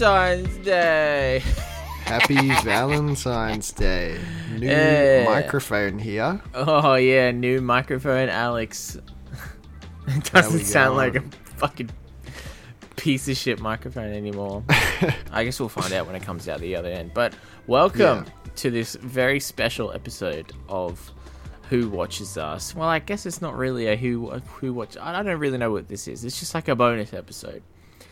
Valentine's Day. Happy Valentine's Day. New microphone here. Oh yeah, new microphone, Alex. It doesn't sound like a fucking piece of shit microphone anymore. I guess we'll find out when it comes out the other end. But welcome to this very special episode of Who Watches Us. Well, I guess it's not really a who watch. I don't really know what this is. It's just like a bonus episode.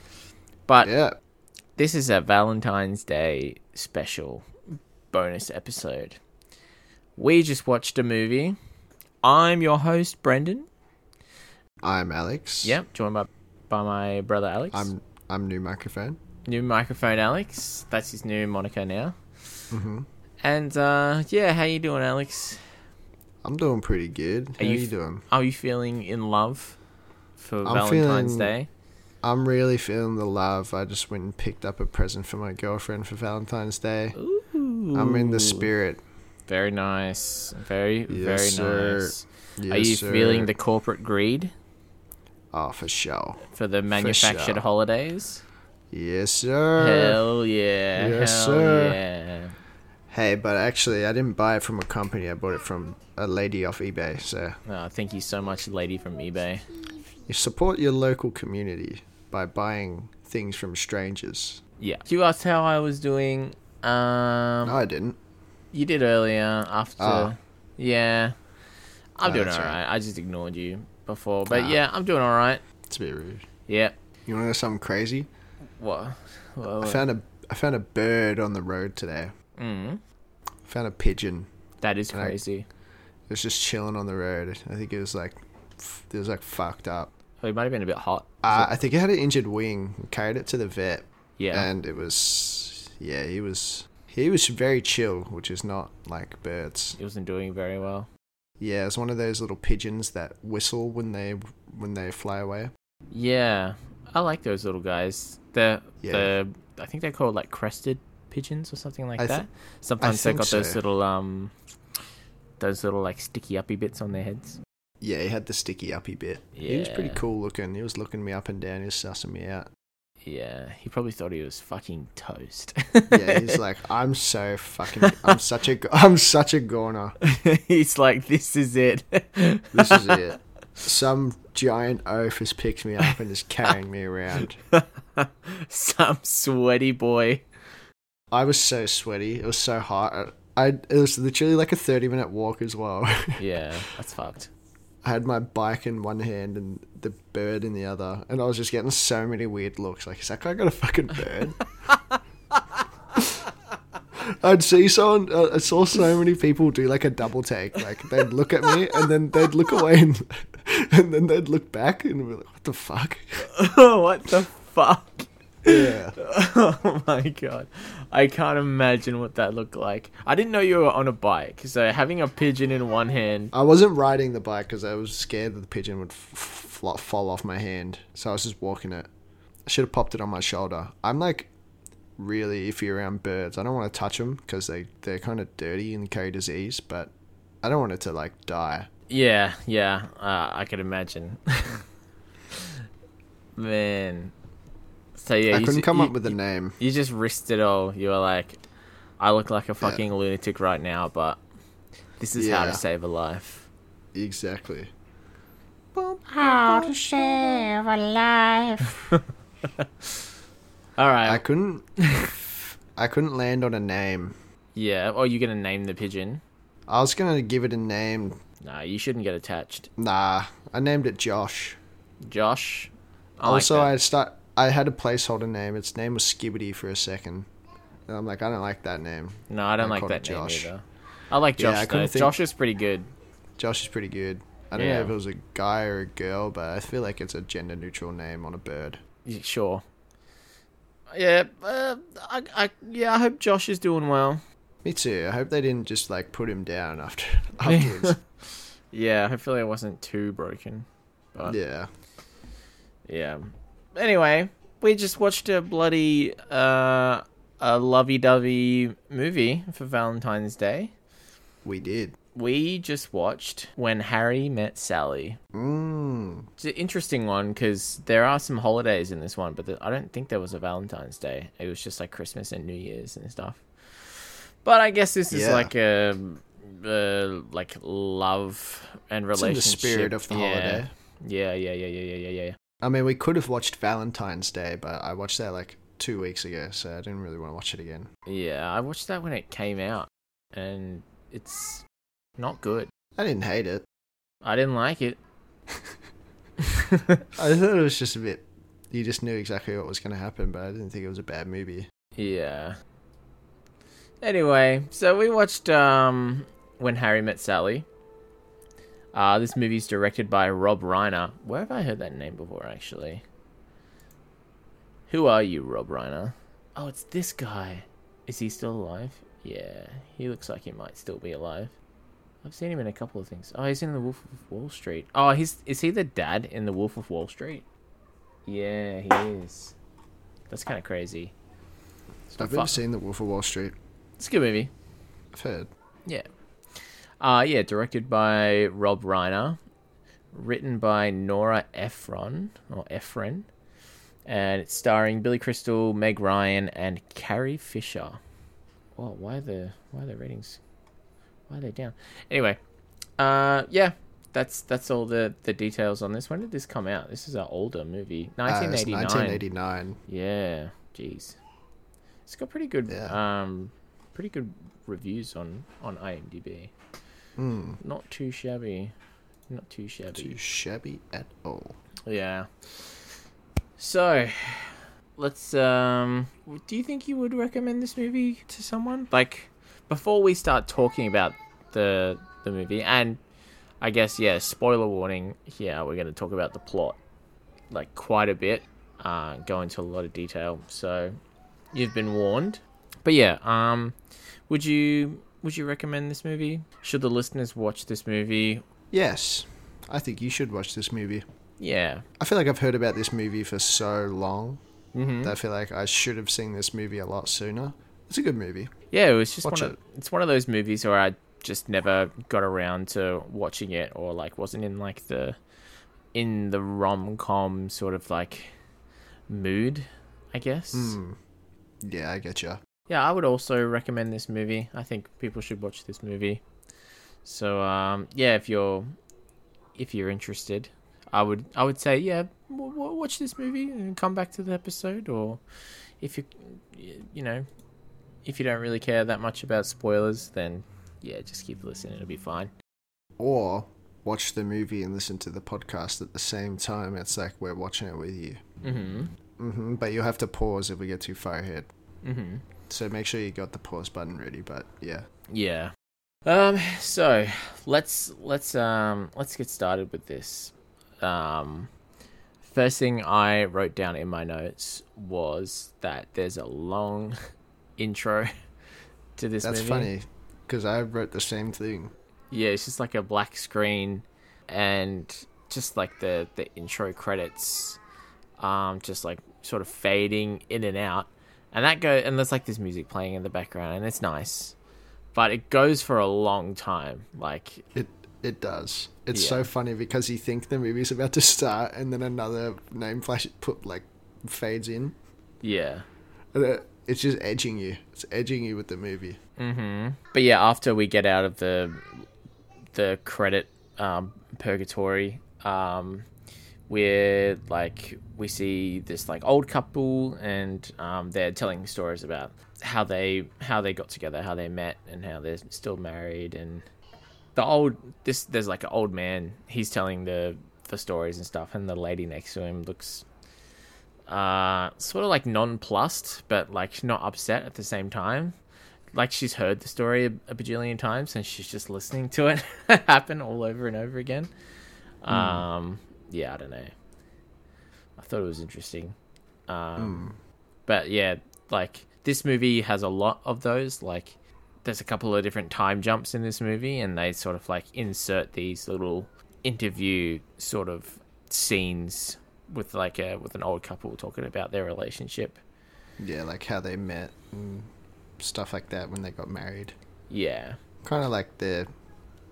But this is a Valentine's Day special bonus episode. We just watched a movie. I'm your host, Brendan. I'm Alex. Yep, joined by my brother Alex. I'm new microphone. New microphone, Alex. That's his new moniker now. Mm-hmm. And how you doing, Alex? I'm doing pretty good. How you doing? Are you feeling in love for Valentine's Day? I'm really feeling the love. I just went and picked up a present for my girlfriend for Valentine's Day. Ooh. I'm in the spirit. Very nice. Very Yes, nice. Yes, Are you sir. feeling the corporate greed? Oh, for sure. For the manufactured holidays? Yes, sir. Hell yeah. Yes, Hell sir. yeah. Hey, but actually, I didn't buy it from a company. I bought it from a lady off eBay. So Oh, thank you so much, lady from eBay. you support your local community by buying things from strangers. Yeah. You asked how I was doing. No, I didn't. You did earlier after. Oh. Yeah. I'm doing that's alright. right. I just ignored you before. But yeah, I'm doing alright. It's a bit rude. Yeah. You want to know something crazy? What? I found a bird on the road today. Mm. I found a pigeon. That is And crazy. It was just chilling on the road. I think it was like fucked up. Oh, it might have been a bit hot. I think it had an injured wing. We carried it to the vet. Yeah. And it was, he was very chill, which is not like birds. It wasn't doing very well. Yeah, it's one of those little pigeons that whistle when they fly away. Yeah. I like those little guys. I think they're called like crested pigeons or something like that. Sometimes they've got those little like sticky uppy bits on their heads. Yeah, he had the sticky uppy bit. Yeah. He was pretty cool looking. He was looking me up and down. He was sussing me out. Yeah, he probably thought he was fucking toast. Yeah, he's like, I'm such a goner. He's like, this is it. This is it. Some giant oaf has picked me up and is carrying me around. Some sweaty boy. I was so sweaty. It was so hot. It was literally like a 30-minute walk as well. Yeah, that's fucked. I had my bike in one hand and the bird in the other, and I was just getting so many weird looks. Like, is that guy got a fucking bird? I saw so many people do like a double take. Like, they'd look at me and then they'd look away and then they'd look back and be like, what the fuck? What the fuck? Yeah. Oh my god. I can't imagine what that looked like. I didn't know you were on a bike, so having a pigeon in one hand. I wasn't riding the bike because I was scared that the pigeon would fall off my hand. So I was just walking it. I should have popped it on my shoulder. I'm like really iffy around birds. I don't want to touch them because they're kind of dirty and carry disease, but I don't want it to like die. Yeah. I could imagine. Man. So yeah, I couldn't come up with a name. You just risked it all. You were like, I look like a fucking lunatic right now, but this is how to save a life. Exactly. How to save a life. All right. I couldn't land on a name. Yeah. Or you're gonna name the pigeon? I was gonna give it a name. Nah, you shouldn't get attached. Nah, I named it Josh. Josh. I had a placeholder name. Its name was Skibbity for a second. And I'm like, I don't like that name. No, I don't like that name either. I like Josh though. Josh is pretty good. Josh is pretty good. I don't know if it was a guy or a girl, but I feel like it's a gender neutral name on a bird. Yeah, sure. Yeah, I hope Josh is doing well. Me too. I hope they didn't just like put him down afterwards. Yeah, hopefully it wasn't too broken. But yeah. Yeah. Anyway, we just watched a bloody a lovey-dovey movie for Valentine's Day. We did. we just watched When Harry Met Sally. It's an interesting one because there are some holidays in this one, but I don't think there was a Valentine's Day. It was just like Christmas and New Year's and stuff. But I guess this is like a like love and relationship. It's in the spirit of the holiday. Yeah. I mean, we could have watched Valentine's Day, but I watched that like 2 weeks ago, so I didn't really want to watch it again. Yeah, I watched that when it came out, and it's not good. I didn't hate it. I didn't like it. I thought it was just a bit... You just knew exactly what was going to happen, but I didn't think it was a bad movie. Yeah. Anyway, so we watched When Harry Met Sally. This movie's directed by Rob Reiner. Where have I heard that name before, actually? Who are you, Rob Reiner? Oh, it's this guy. Is he still alive? Yeah, he looks like he might still be alive. I've seen him in a couple of things. Oh, he's in The Wolf of Wall Street. Oh, is he the dad in The Wolf of Wall Street? Yeah, he is. That's kind of crazy. I've never seen The Wolf of Wall Street. It's a good movie. I've heard. Yeah. Directed by Rob Reiner. Written by Nora Ephron. And it's starring Billy Crystal, Meg Ryan, and Carrie Fisher. Oh, why are the ratings? Why are they down? Anyway, that's all the details on this. When did this come out? This is an older movie, 1989. 1989. Yeah, jeez, it's got pretty good, reviews on IMDb. Not too shabby. Too shabby at all. Yeah. So, let's, do you think you would recommend this movie to someone? Like, before we start talking about the movie, and I guess, spoiler warning here, we're going to talk about the plot, like, quite a bit, go into a lot of detail, so you've been warned. But would you recommend this movie? Should the listeners watch this movie? Yes, I think you should watch this movie. Yeah. I feel like I've heard about this movie for so long that I feel like I should have seen this movie a lot sooner. It's a good movie. Yeah, it was just it's one of those movies where I just never got around to watching it, or like wasn't in like the rom-com sort of like mood, I guess. Yeah, I get you. Yeah, I would also recommend this movie. I think people should watch this movie. So if you're interested, I would say, watch this movie and come back to the episode. Or if if you don't really care that much about spoilers, then just keep listening. It'll be fine. Or watch the movie and listen to the podcast at the same time. It's like we're watching it with you. But you'll have to pause if we get too far ahead. So make sure you got the pause button ready. But yeah. So let's get started with this. First thing I wrote down in my notes was that there's a long intro to this movie. That's funny, because I wrote the same thing. Yeah, it's just like a black screen and just like the intro credits, just like sort of fading in and out, and there's like this music playing in the background, and it's nice, but it goes for a long time. Like it does. It's so funny because you think the movie's about to start, and then another name flash fades in. Yeah. It's just edging you. It's edging you with the movie. But yeah, after we get out of the credit purgatory, we see this like old couple, and they're telling stories about how they got together, how they met, and how they're still married. And there's like an old man. He's telling the stories and stuff, and the lady next to him looks sort of like nonplussed, but like not upset at the same time. Like she's heard the story a bajillion times, and she's just listening to it happen all over and over again. I don't know. I thought it was interesting. But yeah, like this movie has a lot of those. Like there's a couple of different time jumps in this movie, and they sort of like insert these little interview sort of scenes with an old couple talking about their relationship. Yeah, like how they met and stuff like that when they got married. Yeah. Kind of like the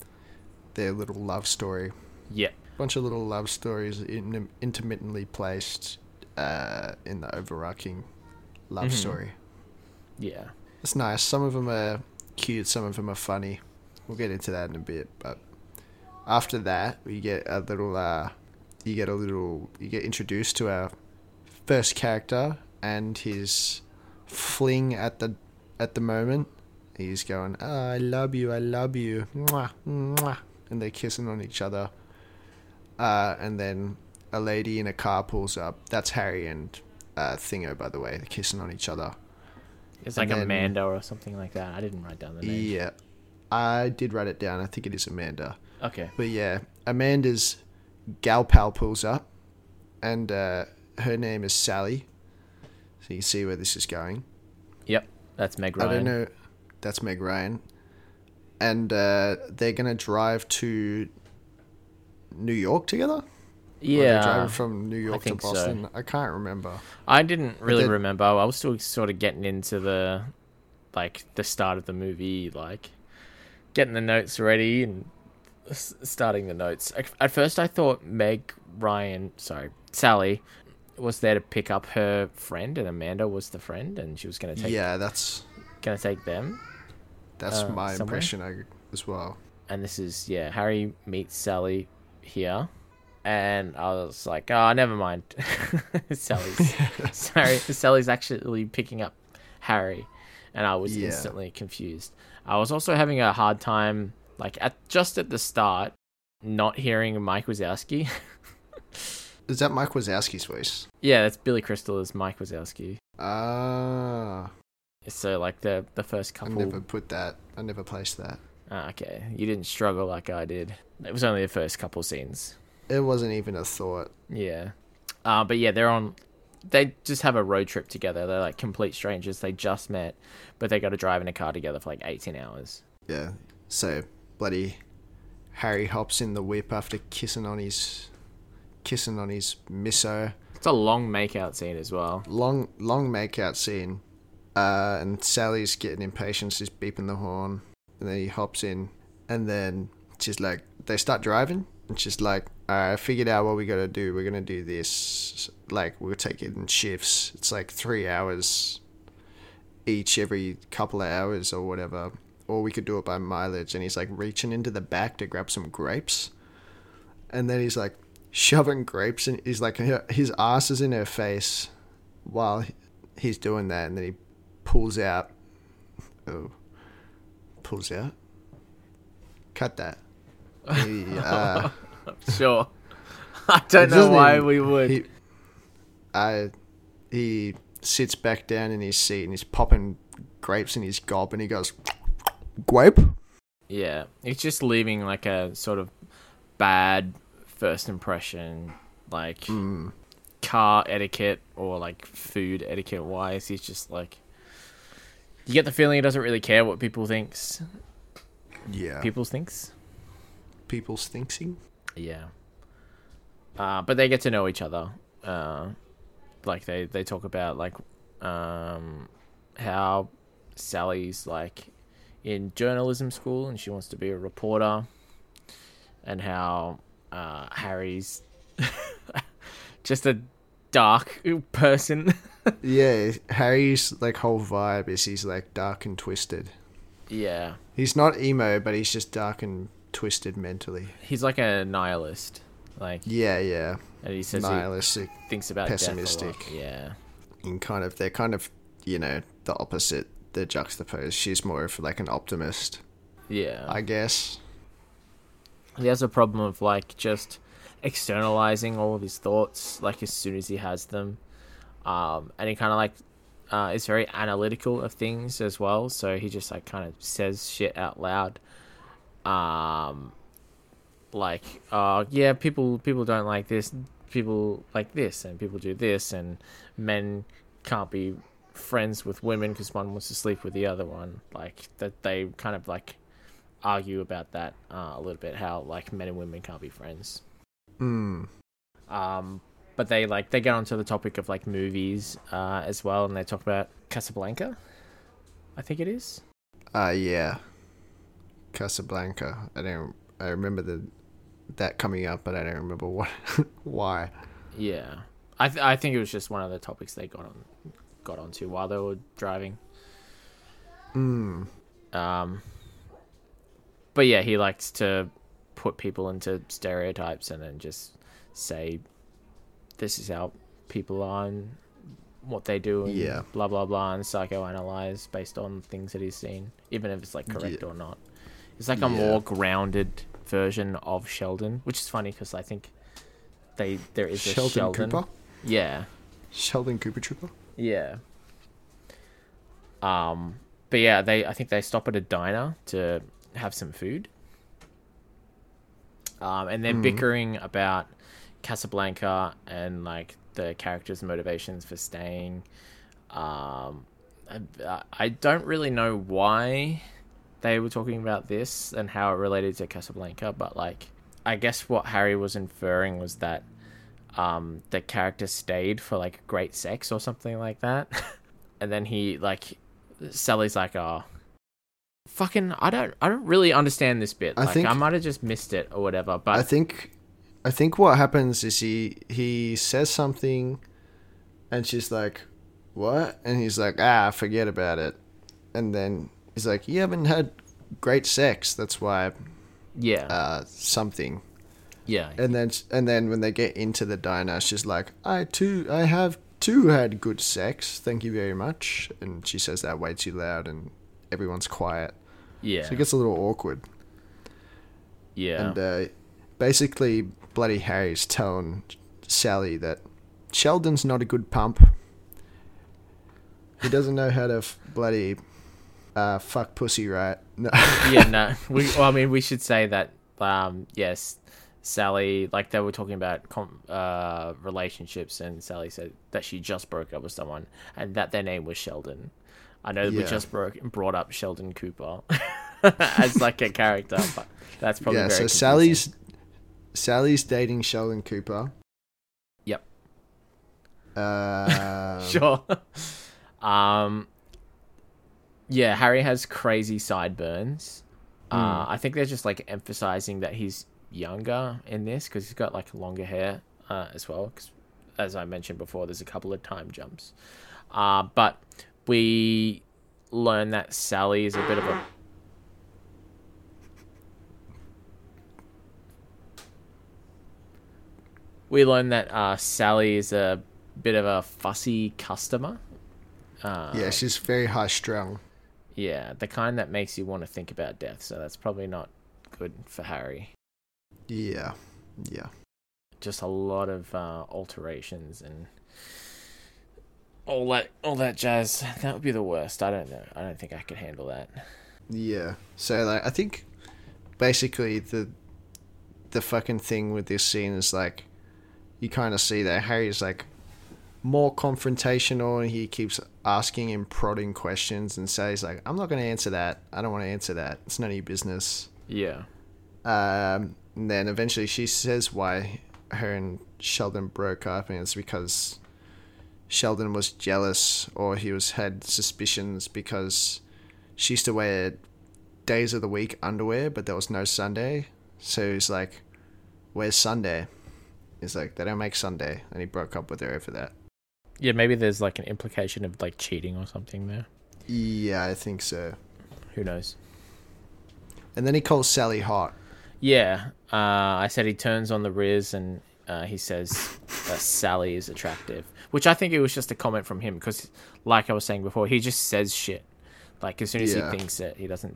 their little love story. Yeah. Bunch of little love stories intermittently placed in the overarching love story. Yeah. It's nice. Some of them are cute, some of them are funny. We'll get into that in a bit, but after that, we get a little. You get introduced to our first character and his fling at the moment. He's going, I love you, mwah, mwah, and they're kissing on each other. And then a lady in a car pulls up. That's Harry and Thingo, by the way. They're kissing on each other. It's like Amanda or something like that. I didn't write down the name. Yeah, I did write it down. I think it is Amanda. Okay. But yeah, Amanda's gal pal pulls up, and her name is Sally. So you see where this is going. Yep, that's Meg Ryan. I don't know. That's Meg Ryan. And they're going to drive to New York together? Yeah. Or they're driving from New York to Boston? So. I can't remember. I didn't really remember. I was still sort of getting into the start of the movie, like getting the notes ready and starting the notes. At first I thought Sally was there to pick up her friend and Amanda was the friend and she was going to take take them. That's my impression as well. And this is, Harry meets Sally here. And I was like, oh, never mind. Sally's actually picking up Harry. And I was instantly confused. I was also having a hard time, just at the start, not hearing Mike Wazowski. Is that Mike Wazowski's voice? Yeah, that's Billy Crystal as Mike Wazowski. Ah. So, the first couple... I never placed that. Okay. You didn't struggle like I did. It was only the first couple scenes. It wasn't even a thought. Yeah. But yeah, they just have a road trip together. They're complete strangers. They just met, but they got to drive in a car together for 18 hours. Yeah. So, bloody Harry hops in the whip after kissing on his misso. It's a long makeout scene as well. Long makeout scene. And Sally's getting impatient. She's beeping the horn. And then he hops in. And then she's like, they start driving. And she's like, I figured out what we got to do. We're going to do this. We'll take it in shifts. It's 3 hours each every couple of hours or whatever. Or we could do it by mileage. And he's reaching into the back to grab some grapes. And then he's shoving grapes. And he's his ass is in her face while he's doing that. And then he pulls out. Oh. Pulls out? Cut that. Sure. I don't know why we would. He sits back down in his seat and he's popping grapes in his gob and he goes, grape? Yeah. He's just leaving a sort of bad first impression, car etiquette or food etiquette wise. He's just you get the feeling he doesn't really care what people thinks. Yeah. People's thinks? People's thinksing? Yeah. But they get to know each other. They talk about how Sally's in journalism school and she wants to be a reporter, and how Harry's just a dark person. Yeah, Harry's whole vibe is he's dark and twisted. Yeah. He's not emo, but he's just dark and twisted mentally. He's a nihilist. Yeah. And he says nihilistic, he thinks about pessimistic. Death a lot. Yeah. And they're the opposite. They're juxtaposed. She's more of an optimist. Yeah. I guess. He has a problem of just externalizing all of his thoughts as soon as he has them. And he kind of is very analytical of things as well. So he just kind of says shit out loud. Yeah, people don't like this, people like this, and people do this, and men can't be friends with women because one wants to sleep with the other one. That they kind of argue about that a little bit, how men and women can't be friends. But they get onto the topic of movies as well, and they talk about Casablanca, I think it is. Yeah. Casablanca. I remember that coming up, but I don't remember what why. Yeah, I think it was just one of the topics they got onto while they were driving. But yeah, he likes to put people into stereotypes and then just say, this is how people are and what they do and blah, blah, blah, and psychoanalyze based on things that he's seen, even if it's like correct or not. It's like a more grounded version of Sheldon, which is funny because I think there is a Sheldon Cooper? Yeah. Sheldon Cooper Trooper? Yeah. But yeah, I think they stop at a diner to have some food. And they're bickering about Casablanca and like the characters' motivations for staying. I don't really know why they were talking about this and how it related to Casablanca, but like I guess what Harry was inferring was that the character stayed for like great sex or something like that. And then Sally's like, oh, fucking, I don't really understand this bit. I might have just missed it or whatever. But I think what happens is he says something, and she's like, what? And he's like, forget about it. And then he's like, you haven't had great sex. That's why. Yeah. Something. Yeah. And then when they get into the diner, she's like, I have had good sex. Thank you very much. And she says that way too loud, and everyone's quiet. Yeah. So it gets a little awkward. Yeah. And basically, bloody Harry's telling Sally that Sheldon's not a good pump. He doesn't know how to bloody fuck pussy right. No. Yeah, no. We should say that, yes, Sally, like they were talking about relationships, and Sally said that she just broke up with someone and that their name was Sheldon. I know we just brought up Sheldon Cooper as like a character, but that's probably very confusing. So Sally's dating Sheldon Cooper. Yep. Sure. Yeah, Harry has crazy sideburns. I think they're just like emphasizing that he's younger in this because he's got like longer hair as well. Because as I mentioned before, there's a couple of time jumps. But we learn that Sally is a bit of a... We learn that Sally is a bit of a fussy customer. Yeah, she's very high-strung. Yeah, the kind that makes you want to think about death, so that's probably not good for Harry. Yeah. Just a lot of alterations and all that jazz. That would be the worst. I don't know. I don't think I could handle that. Yeah. So like, I think basically the fucking thing with this scene is like you kind of see that Harry's like more confrontational, and he keeps asking and prodding questions, and says like, I'm not going to answer that. I don't want to answer that. It's none of your business. Yeah. And then eventually she says why her and Sheldon broke up, and it's because Sheldon was jealous, or he had suspicions because she used to wear days of the week underwear, but there was no Sunday. So he's like, where's Sunday? He's like, they don't make Sunday. And he broke up with her over that. Yeah, maybe there's like an implication of like cheating or something there. Yeah, I think so. Who knows? And then he calls Sally hot. Yeah, I said he turns on the Riz and he says that Sally is attractive, which I think it was just a comment from him because, like I was saying before, he just says shit. Like as soon as he thinks it, he doesn't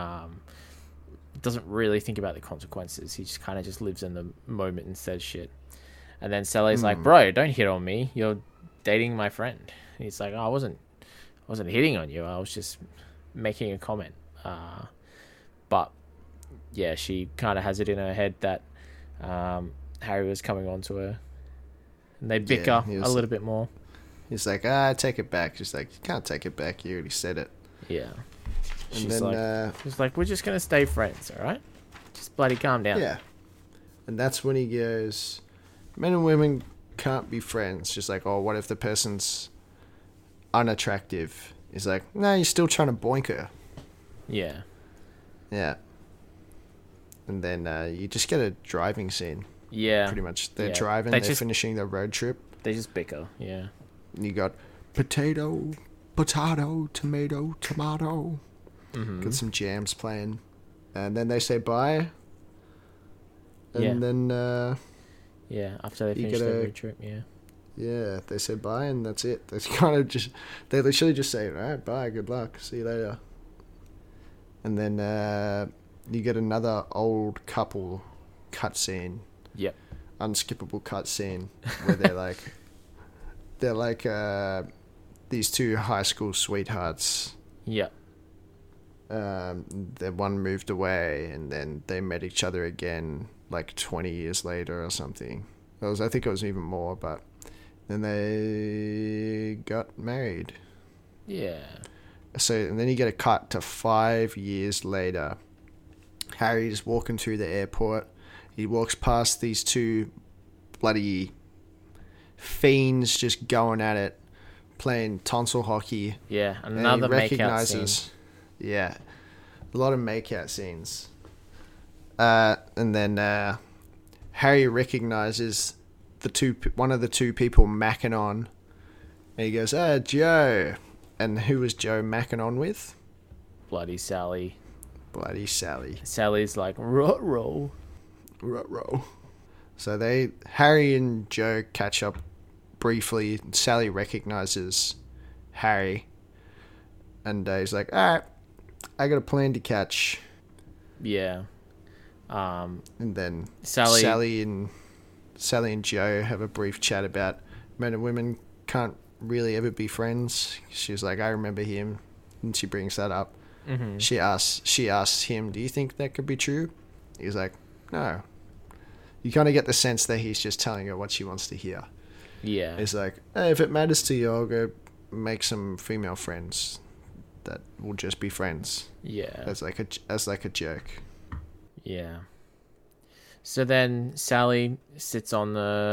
really think about the consequences. He just kind of just lives in the moment and says shit. And then Sally's like, "Bro, don't hit on me. You're dating my friend." And he's like, "Oh, I wasn't hitting on you. I was just making a comment." But yeah, she kind of has it in her head that Harry was coming on to her, and they bicker a little bit more. He's like, take it back. She's like, you can't take it back. You already said it. Yeah. She's like, we're just gonna stay friends, all right? Just bloody calm down. Yeah. And that's when he goes, men and women can't be friends. Just like, oh, what if the person's unattractive? He's like, no, you're still trying to boink her. Yeah. Yeah. And then you just get a driving scene. Yeah. Pretty much. They're Yeah. driving, they're finishing their road trip. They just bicker, yeah. And you got potato, tomato. Mm-hmm. Got some jams playing. And then they say bye. And Yeah. then, Yeah, after they You finish their gotta- road trip, yeah. yeah, they say bye and that's it. They kind of just, they literally just say, all right, bye, good luck, see you later. And then you get another old couple cutscene. Yep. Unskippable cutscene where they're like these two high school sweethearts. Yep. The one moved away and then they met each other again like 20 years later or something. I think it was even more, but then they got married. Yeah. So, and then you get a cut to 5 years later. Harry's walking through the airport. He walks past these two bloody fiends just going at it, playing tonsil hockey. Yeah, And another he makeout recognizes, scene. yeah, a lot of makeout scenes. And then Harry recognizes one of the two people macking on. And he goes, Joe. And who was Joe macking on with? Bloody Sally. Bloody Sally. Sally's like, ruh-roh. Ruh-roh. So Harry and Joe catch up briefly. Sally recognizes Harry. And he's like, all right, I got a plan to catch. Yeah. And then Sally Sally and Joe have a brief chat about men and women can't really ever be friends. She's like, I remember him. And she brings that up. Mm-hmm. She asks him, do you think that could be true? He's like, no. You kind of get the sense that he's just telling her what she wants to hear. Yeah. He's like, hey, if it matters to you, I'll go make some female friends that will just be friends. Yeah. As like a joke. Yeah. So then Sally sits down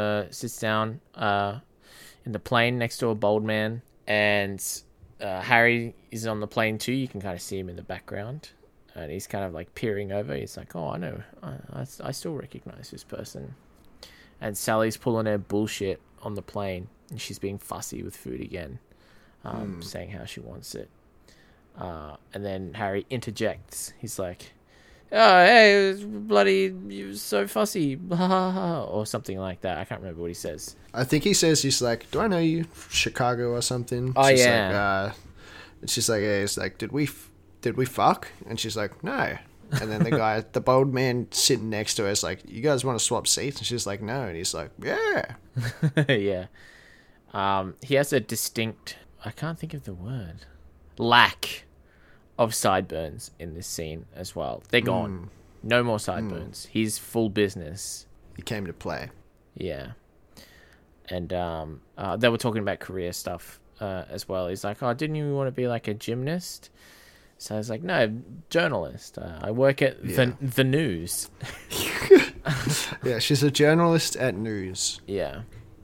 in the plane next to a bald man, and Harry is on the plane too. You can kind of see him in the background, and he's kind of like peering over. He's like, "Oh, I know, I still recognize this person." And Sally's pulling her bullshit on the plane, and she's being fussy with food again, saying how she wants it. And then Harry interjects. He's like, "Oh, hey, bloody, you're so fussy," or something like that. I can't remember what he says. I think he says, he's like, do I know you? Chicago or something? Oh, she's yeah. Like, and she's like, yeah. He's like, did we fuck? And she's like, no. And then the bald man sitting next to her is like, you guys want to swap seats? And she's like, no. And he's like, yeah. Yeah. He has a distinct, I can't think of the word, lack of sideburns in this scene as well. They're gone. No more sideburns. He's full business. He came to play. Yeah. And they were talking about career stuff as well. He's like, oh, didn't you want to be like a gymnast? So I was like, no, journalist. I work at the news. Yeah, she's a journalist at news. Yeah.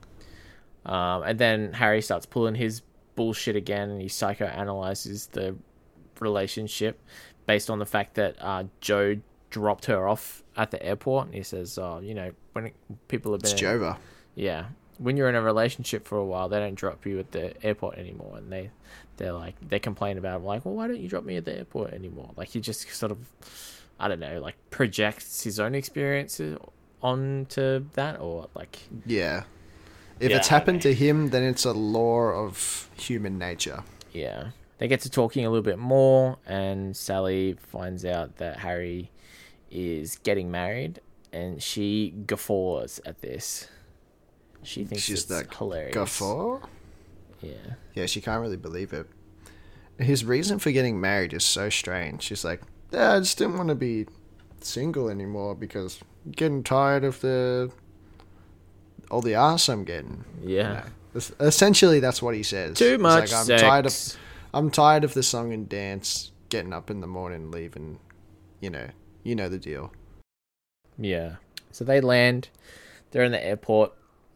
And then Harry starts pulling his bullshit again, and he psychoanalyzes the relationship based on the fact that Joe dropped her off at the airport. And he says, oh, when people have been... It's Jova. Yeah. When you're in a relationship for a while, they don't drop you at the airport anymore. And they complain about it, like, well, why don't you drop me at the airport anymore? Like, he just sort of, I don't know, like projects his own experiences onto that, or like... Yeah. If it's happened to him, then it's a law of human nature. Yeah. They get to talking a little bit more, and Sally finds out that Harry is getting married, and she guffaws at this. She thinks She's it's like, hilarious. guffaw? Yeah. Yeah, she can't really believe it. His reason for getting married is so strange. She's like, yeah, I just didn't want to be single anymore because I'm getting tired of all the arse I'm getting. Yeah. Essentially, that's what he says. Too much He's like, sex. I'm tired of the song and dance, getting up in the morning, leaving. You know the deal. Yeah. So they land. They're in the airport.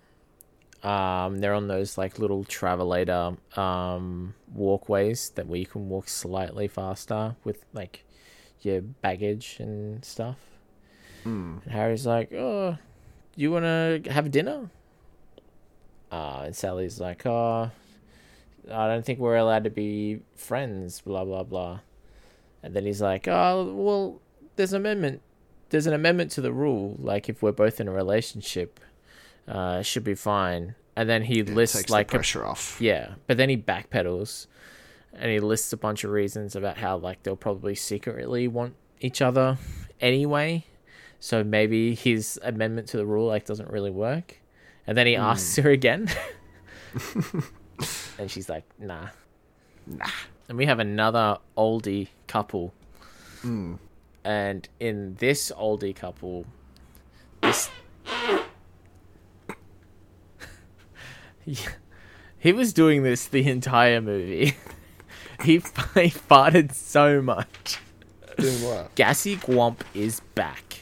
They're on those like little travelator walkways where you can walk slightly faster with like your baggage and stuff. Mm. And Harry's like, "Oh, you want to have dinner?" And Sally's like, "Oh, I don't think we're allowed to be friends, blah, blah, blah." And then he's like, "Oh, well, there's an amendment to the rule. Like, if we're both in a relationship, it should be fine." And then he lists takes like the pressure off. yeah, but then he backpedals and he lists a bunch of reasons about how like they'll probably secretly want each other anyway. So maybe his amendment to the rule like doesn't really work. And then he asks her again. And she's like, nah. And we have another oldie couple. And in this oldie couple, this... he was doing this the entire movie. he farted so much. Doing what? Gassy Gwomp is back.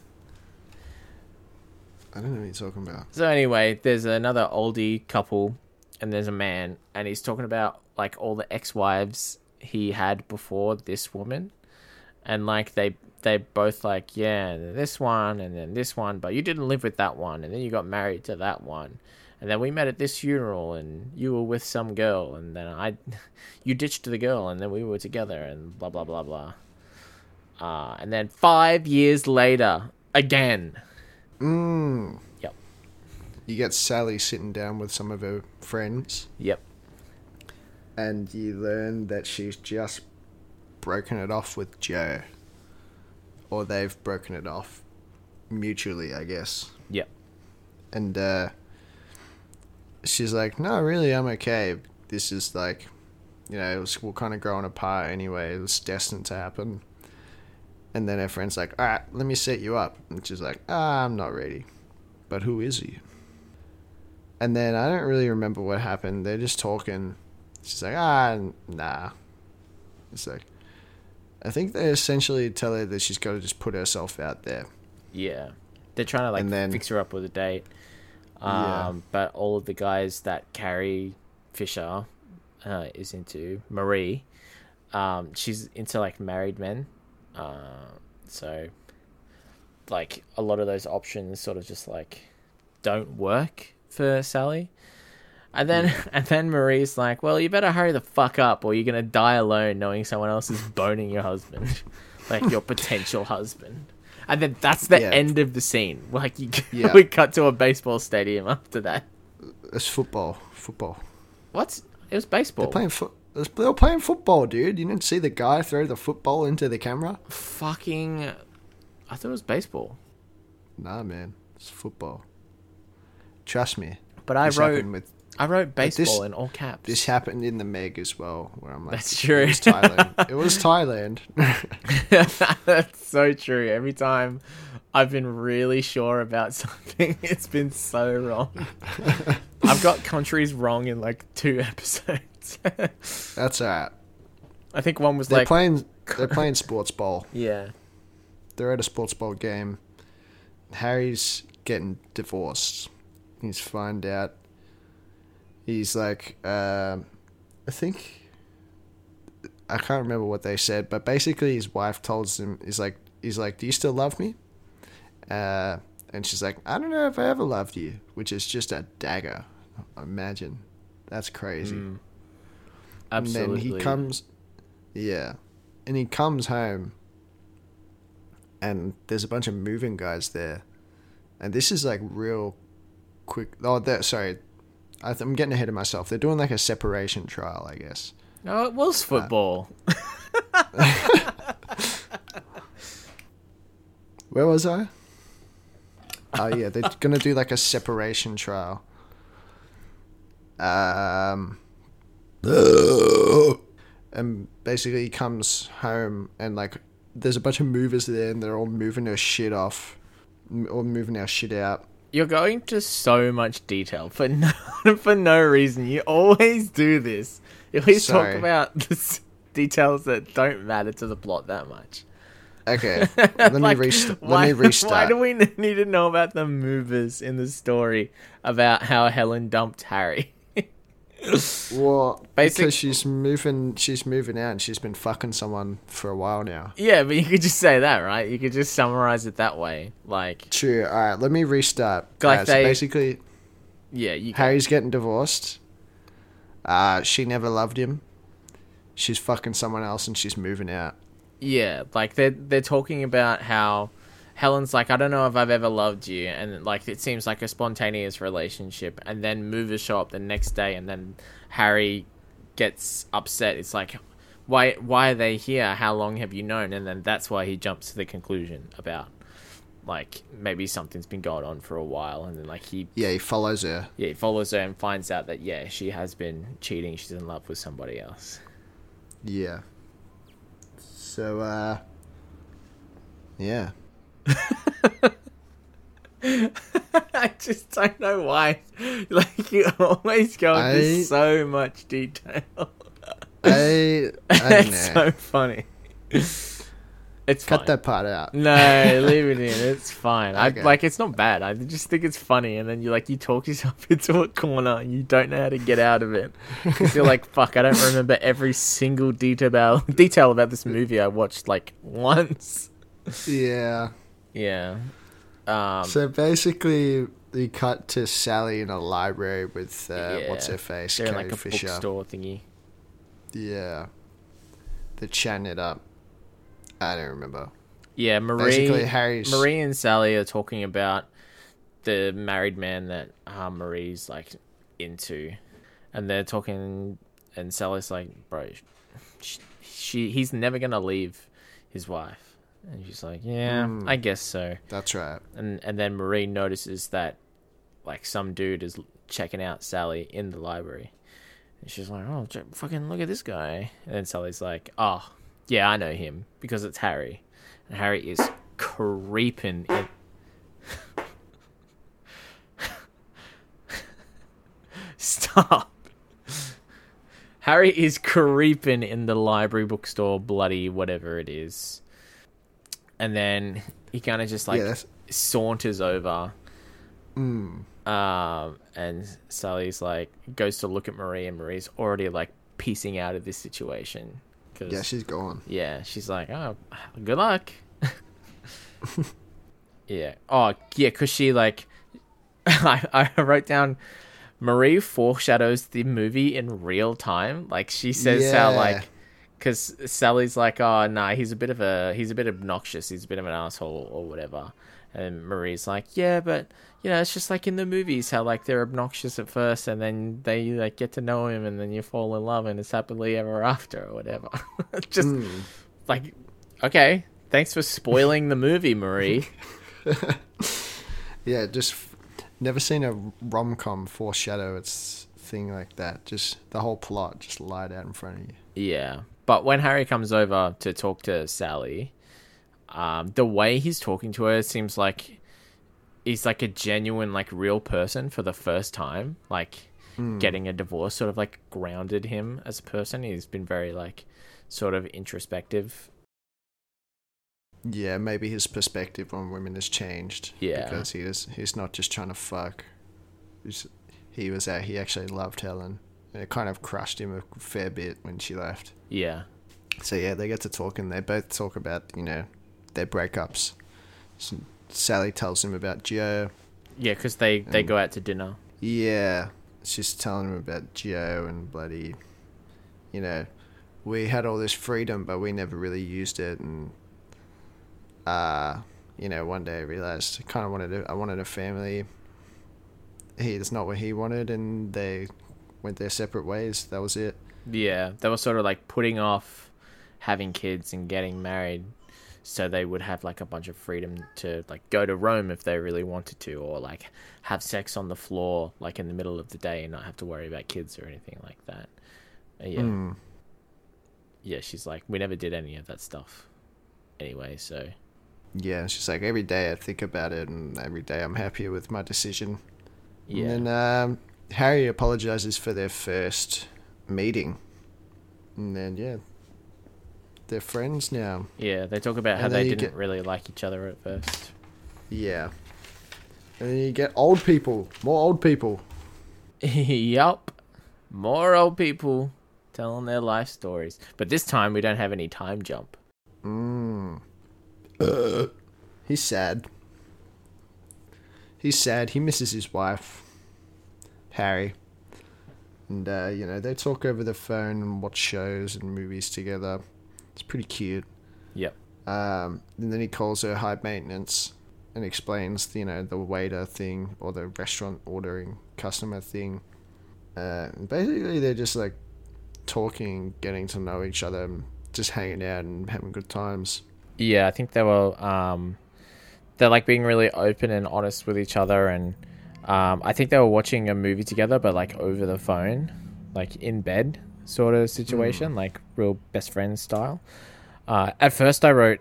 I don't know what you're talking about. So anyway, there's another oldie couple, and there's a man, and he's talking about like all the ex-wives he had before this woman, and like they both like, yeah, this one and then this one, but you didn't live with that one, and then you got married to that one, and then we met at this funeral, and you were with some girl, and then you ditched the girl, and then we were together, and blah blah blah blah. And then 5 years later, again. Yep. You get Sally sitting down with some of her friends. Yep. And you learn that she's just broken it off with Joe. Or they've broken it off mutually, I guess. Yep. And she's like, no, really, I'm okay. This is like, we're kind of growing apart anyway. It was destined to happen. And then her friend's like, all right, let me set you up. And she's like, I'm not ready. But who is he? And then I don't really remember what happened. They're just talking. She's like, nah. It's like, I think they essentially tell her that she's got to just put herself out there. Yeah. They're trying to like fix her up with a date. But all of the guys that Carrie Fisher is into, Marie, she's into like married men. So like a lot of those options sort of just like don't work for Sally. And then Marie's like, well, you better hurry the fuck up or you're gonna die alone knowing someone else is boning your husband. Like your potential husband. And then that's the end of the scene. Like we cut to a baseball stadium after that. It's football. What? It was baseball. They were playing football, dude. You didn't see the guy throw the football into the camera? Fucking... I thought it was baseball. Nah, man. It's football. Trust me. But I wrote baseball in all caps. This happened in the Meg as well, where I'm like... That's true. It was Thailand. It was Thailand. That's so true. Every time I've been really sure about something, it's been so wrong. I've got countries wrong in like 2 episodes. That's alright. I think one was they're playing sports ball. Yeah. They're at a sports ball game. Harry's getting divorced. He's found out. He's like, I think, I can't remember what they said, but basically his wife tells him, he's like, do you still love me? And she's like, I don't know if I ever loved you, which is just a dagger. Imagine. That's crazy. Absolutely. And then he comes home, and there's a bunch of moving guys there, and this is like real quick. Sorry, I'm getting ahead of myself. They're doing like a separation trial, I guess. No, it was football. Where was I? Oh yeah, they're gonna do like a separation trial. And basically he comes home and like there's a bunch of movers there and they're all moving their shit off, or moving our shit out. You're going to so much detail for no reason. You always do this. You always talk about the details that don't matter to the plot that much. Okay, let me restart. Why do we need to know about the movers in the story about how Helen dumped Harry? Well, Basically, because she's moving out and she's been fucking someone for a while now. yeah, but you could just say that, right? You could just summarize it that way. Like, True. All right, let me restart. Like Alright, so they- basically, yeah, you Harry's getting divorced. She never loved him. She's fucking someone else and she's moving out. Yeah, like they're talking about how Helen's like, I don't know if I've ever loved you, and like it seems like a spontaneous relationship, and then movers show up the next day, and then Harry gets upset. It's like, why are they here? How long have you known? And then that's why he jumps to the conclusion about like maybe something's been going on for a while, and then like he follows her. he follows her and finds out that she has been cheating. She's in love with somebody else. Yeah. So, yeah. I just don't know why. Like, you always go into so much detail. I It's know. so funny. It's Cut fine. that part out. No, leave it in. It's fine. Okay. It's not bad. I just think it's funny, and then you talk yourself into a corner, and you don't know how to get out of it because you're like, "Fuck, I don't remember every single detail about this movie I watched like once." Yeah. Yeah. So basically, we cut to Sally in a library with Yeah. what's her face, They're in Carrie like a Fisher. bookstore thingy. Yeah. They're chatting it up. I don't remember. Yeah, Basically, Harry's. Marie and Sally are talking about the married man that Marie's like into, and they're talking, and Sally's like, "Bro, he's never gonna leave his wife," and she's like, "Yeah, I guess so." That's right. And then Marie notices that like some dude is checking out Sally in the library, and she's like, "Oh, fucking look at this guy," and then Sally's like, "Oh, yeah, I know him because it's Harry." And Harry is creeping in. Stop. Harry is creeping in the library, bookstore, bloody whatever it is. And then he kind of just saunters over. And Sally's like, goes to look at Marie, and Marie's already like piecing out of this situation. Yeah, she's gone. Yeah, she's like, "Oh, good luck." Yeah. Oh, yeah, because she like, I wrote down, Marie foreshadows the movie in real time. Like she says how like, because Sally's like, "Oh, nah, he's a bit obnoxious. He's a bit of an asshole or whatever." And Marie's like, "Yeah, but it's just like in the movies how like they're obnoxious at first and then they like get to know him and then you fall in love and it's happily ever after or whatever." Just like, okay, thanks for spoiling the movie, Marie. Yeah, just never seen a rom-com foreshadow its thing like that. Just the whole plot just lied out in front of you. Yeah, but when Harry comes over to talk to Sally, the way he's talking to her seems like he's like a genuine, like real person for the first time. Like getting a divorce sort of like grounded him as a person. He's been very like sort of introspective. Yeah, maybe his perspective on women has changed. Yeah. Because he's not just trying to fuck. He was out, he actually loved Helen. And it kind of crushed him a fair bit when she left. Yeah. So yeah, they get to talk and they both talk about, their breakups. So Sally tells him about Gio. Yeah, because they go out to dinner. Yeah. She's telling him about Gio and bloody, we had all this freedom, but we never really used it. And, one day I realized I wanted a family. It's not what he wanted, and they went their separate ways. That was it. Yeah, they were sort of like putting off having kids and getting married so they would have like a bunch of freedom to like go to Rome if they really wanted to, or like have sex on the floor like in the middle of the day and not have to worry about kids or anything like that. Yeah, she's like, we never did any of that stuff anyway, so yeah, she's like, every day I think about it and every day I'm happier with my decision. Yeah. And then Harry apologizes for their first meeting, and then they're friends now. Yeah, they talk about how they didn't really like each other at first. Yeah. And then you get more old people. Yup. More old people telling their life stories. But this time we don't have any time jump. He's sad. He's sad. He misses his wife, Harry. And, they talk over the phone and watch shows and movies together. It's pretty cute. Yep. And then he calls her high maintenance and explains, the waiter thing or the restaurant ordering customer thing. Basically, they're just like talking, getting to know each other, and just hanging out and having good times. Yeah, I think they were. They're like being really open and honest with each other, and I think they were watching a movie together, but like over the phone, like in bed sort of situation, like real best friends style. At first, I wrote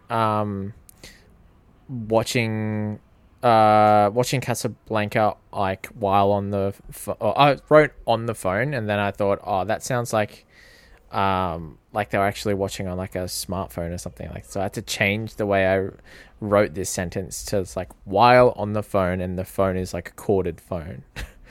watching Casablanca like while on the I wrote on the phone, and then I thought, oh, that sounds like they were actually watching on like a smartphone or something. Like, so I had to change the way I wrote this sentence to it's like while on the phone, and the phone is like a corded phone.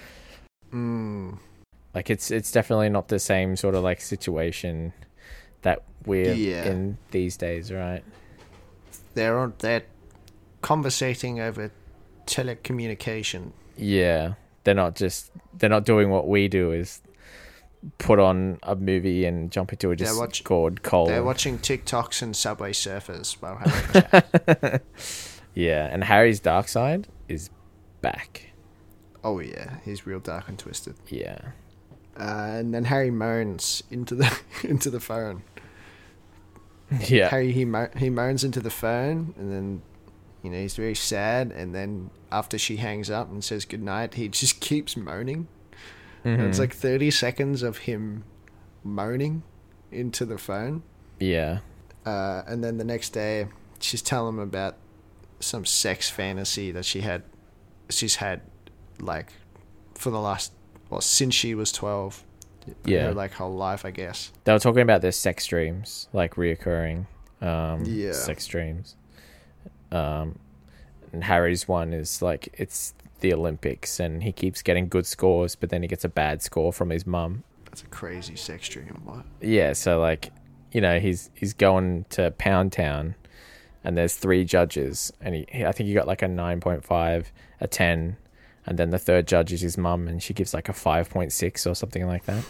Like it's definitely not the same sort of like situation that we're in these days, right? They're conversating over telecommunication. Yeah, they're not doing what we do, is put on a movie and jump into a Discord call. They're watching TikToks and Subway Surfers while having a chat. Yeah, and Harry's dark side is back. Oh yeah, he's real dark and twisted. Yeah. And then Harry moans into the phone. Yeah. Harry he moans into the phone, and then he's very sad, and then after she hangs up and says goodnight, he just keeps moaning. And it's like 30 seconds of him moaning into the phone. Yeah. And then the next day, she's telling him about some sex fantasy that she's had like for the last, since she was 12. Yeah. Her, like, whole life, I guess. They were talking about their sex dreams, like reoccurring sex dreams. And Harry's one is like, it's the Olympics, and he keeps getting good scores, but then he gets a bad score from his mum. That's a crazy sex dream. What? Yeah, so like, he's going to Pound Town, and there's 3 judges, and I think he got like a 9.5, a 10, and then the third judge is his mum, and she gives like a 5.6 or something like that.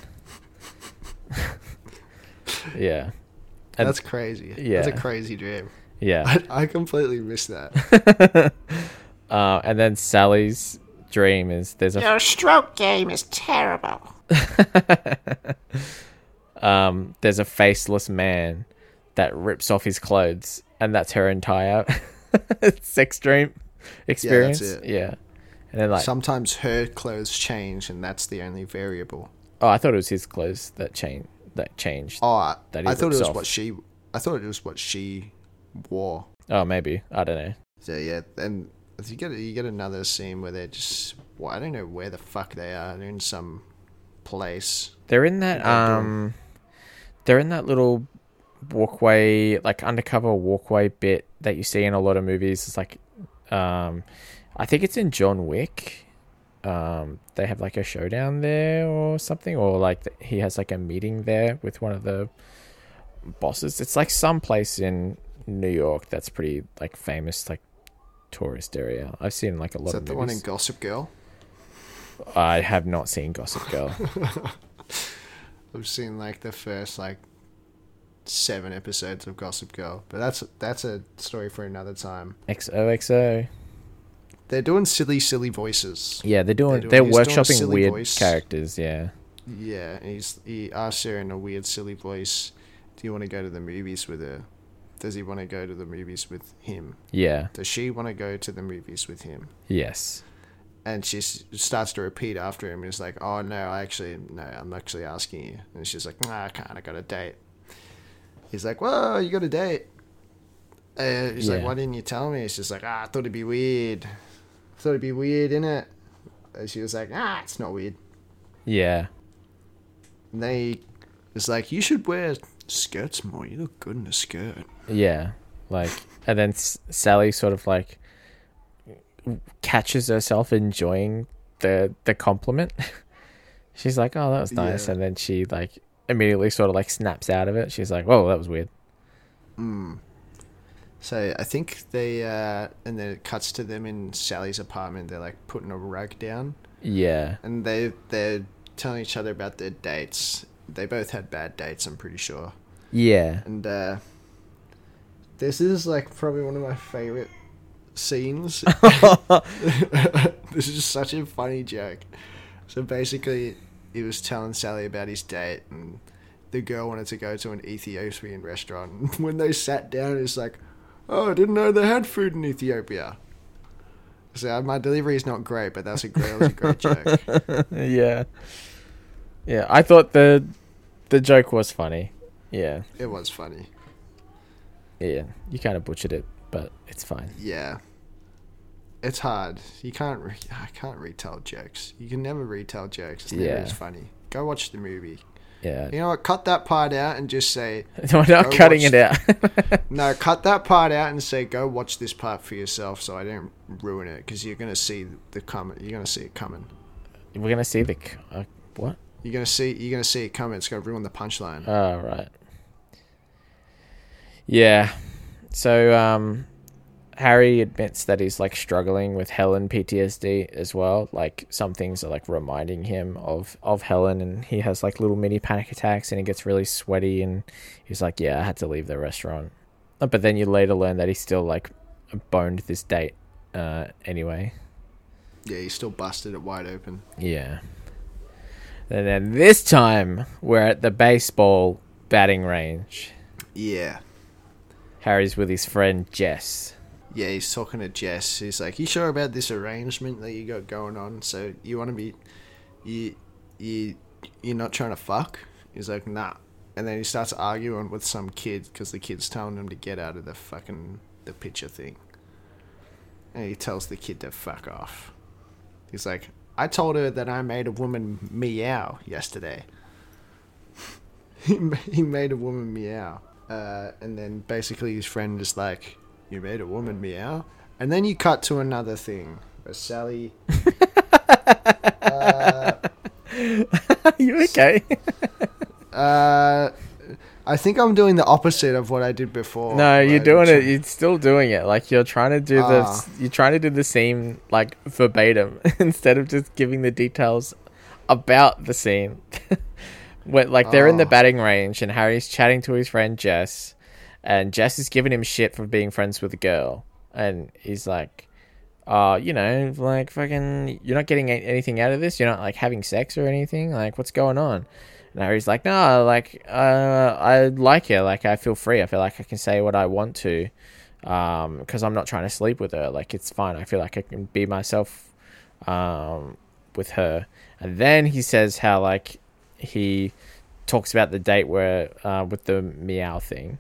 Yeah. And that's crazy. Yeah. That's a crazy dream. Yeah. I completely missed that. And then Sally's dream is Your stroke game is terrible. There's a faceless man that rips off his clothes, and that's her entire sex dream experience. Yeah, that's it. Yeah. And then like sometimes her clothes change, and that's the only variable. Oh, I thought it was his clothes that changed. Oh, that I thought it was off. I thought it was what she wore. Oh, maybe, I don't know. So yeah, and you get another scene where they're just, I don't know where the fuck they are. They're in some place. They're in that they're in that little walkway, like undercover walkway bit that you see in a lot of movies. It's like I think it's in John Wick. They have like a showdown there or something, or like he has like a meeting there with one of the bosses. It's like some place in New York that's pretty like famous, like tourist area. I've seen like a lot of movies. Is that the one in Gossip Girl? I have not seen Gossip Girl. I've seen like the first like 7 episodes of Gossip Girl, but that's a story for another time. XOXO. They're doing silly voices. Yeah, they're workshopping weird voice. Characters. Yeah. Yeah, and he asks her in a weird silly voice, "Do you want to go to the movies with her?" Does he want to go to the movies with him? Yeah. Does she want to go to the movies with him? Yes. And she starts to repeat after him. He's like, "Oh no, I'm actually asking you." And she's like, "Nah, I can't. I got a date." He's like, "Whoa, you got a date?" He's like, "Why didn't you tell me?" She's like, "I thought it'd be weird. I thought it'd be weird, innit?" And she was like, "It's not weird." Yeah. And they was like, "You should wear skirts more. You look good in a skirt." Yeah. Like, and then Sally sort of like catches herself enjoying the compliment. She's like, oh, that was nice. Yeah. And then she like immediately sort of like snaps out of it. She's like, whoa, that was weird. So I think they, and then it cuts to them in Sally's apartment. They're like putting a rug down, Yeah. and they're telling each other about their dates. They both had bad dates, I'm pretty sure. Yeah. And this is like probably one of my favorite scenes. This is such a funny joke. So basically, he was telling Sally about his date, and the girl wanted to go to an Ethiopian restaurant. And when they sat down, it's like, oh, I didn't know they had food in Ethiopia. So my delivery is not great, but that was a great joke. Yeah. Yeah. I thought the joke was funny. Yeah. It was funny. Yeah. You kind of butchered it, but it's fine. Yeah. It's hard. I can't retell jokes. You can never retell jokes. It's never as funny. Go watch the movie. Yeah. You know what? Cut that part out and just say... We're not cutting it out. No, cut that part out and say, go watch this part for yourself so I don't ruin it, because you're going to see the comment. You're going to see it coming. We're going to see the... what? You're going to see it coming. It's going to ruin the punchline. Oh, right. Yeah. So, Harry admits that he's like struggling with Helen PTSD as well. Like some things are like reminding him of Helen, and he has like little mini panic attacks and he gets really sweaty and he's like, yeah, I had to leave the restaurant. But then you later learn that he still like boned this date anyway. Yeah, he still busted it wide open. Yeah. And then this time we're at the baseball batting range. Yeah. Harry's with his friend Jess. Yeah, he's talking to Jess. He's like, you sure about this arrangement that you got going on? So you want to be... You're not trying to fuck? He's like, nah. And then he starts arguing with some kid because the kid's telling him to get out of the picture thing. And he tells the kid to fuck off. He's like, I told her that I made a woman meow yesterday. He made a woman meow. And then basically his friend is like... You made a woman meow? And then you cut to another thing. Where Sally... You okay? I think I'm doing the opposite of what I did before. No, you're doing it. You're still doing it. Like you're trying to do you're trying to do the scene like verbatim instead of just giving the details about the scene. Where like they're in the batting range and Harry's chatting to his friend Jess. And Jess is giving him shit for being friends with a girl. And he's like, you know, like, fucking, you're not getting anything out of this? You're not, like, having sex or anything? Like, what's going on? And Harry's like, no, like, I like her. Like, I feel free. I feel like I can say what I want to. Because I'm not trying to sleep with her. Like, it's fine. I feel like I can be myself with her. And then he says how, like, he talks about the date where, with the meow thing.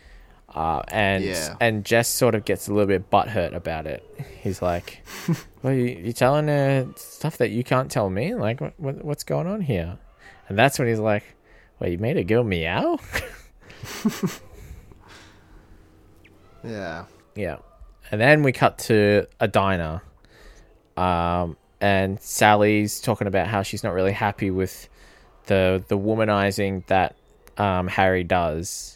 And Jess sort of gets a little bit butthurt about it. He's like, well, you're telling her stuff that you can't tell me? Like, what's going on here? And that's when he's like, wait, you made a girl meow? Yeah. Yeah. And then we cut to a diner. And Sally's talking about how she's not really happy with the womanizing that Harry does.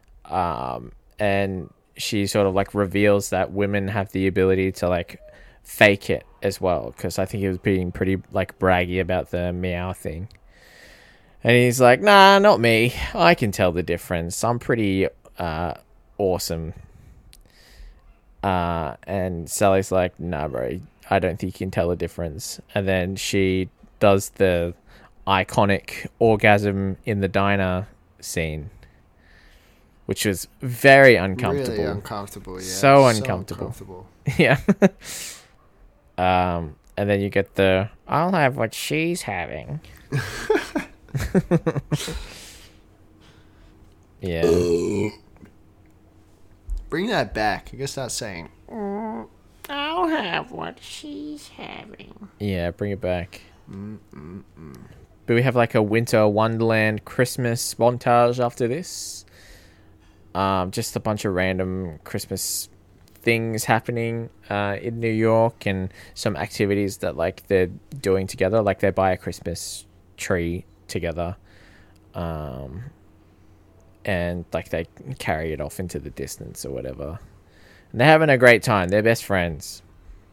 And she sort of like reveals that women have the ability to like fake it as well, because I think he was being pretty like braggy about the meow thing. And he's like, nah, not me. I can tell the difference. I'm pretty awesome. And Sally's like, nah, bro, I don't think you can tell the difference. And then she does the iconic orgasm in the diner scene, which was very uncomfortable. Really uncomfortable, yeah. So uncomfortable. Yeah. And then you get the, I'll have what she's having. Yeah. Bring that back. You gotta start saying, I'll have what she's having. Yeah, bring it back. But we have like a Winter Wonderland Christmas montage after this. Just a bunch of random Christmas things happening in New York, and some activities that like they're doing together. Like they buy a Christmas tree together, and like they carry it off into the distance or whatever. And they're having a great time. They're best friends.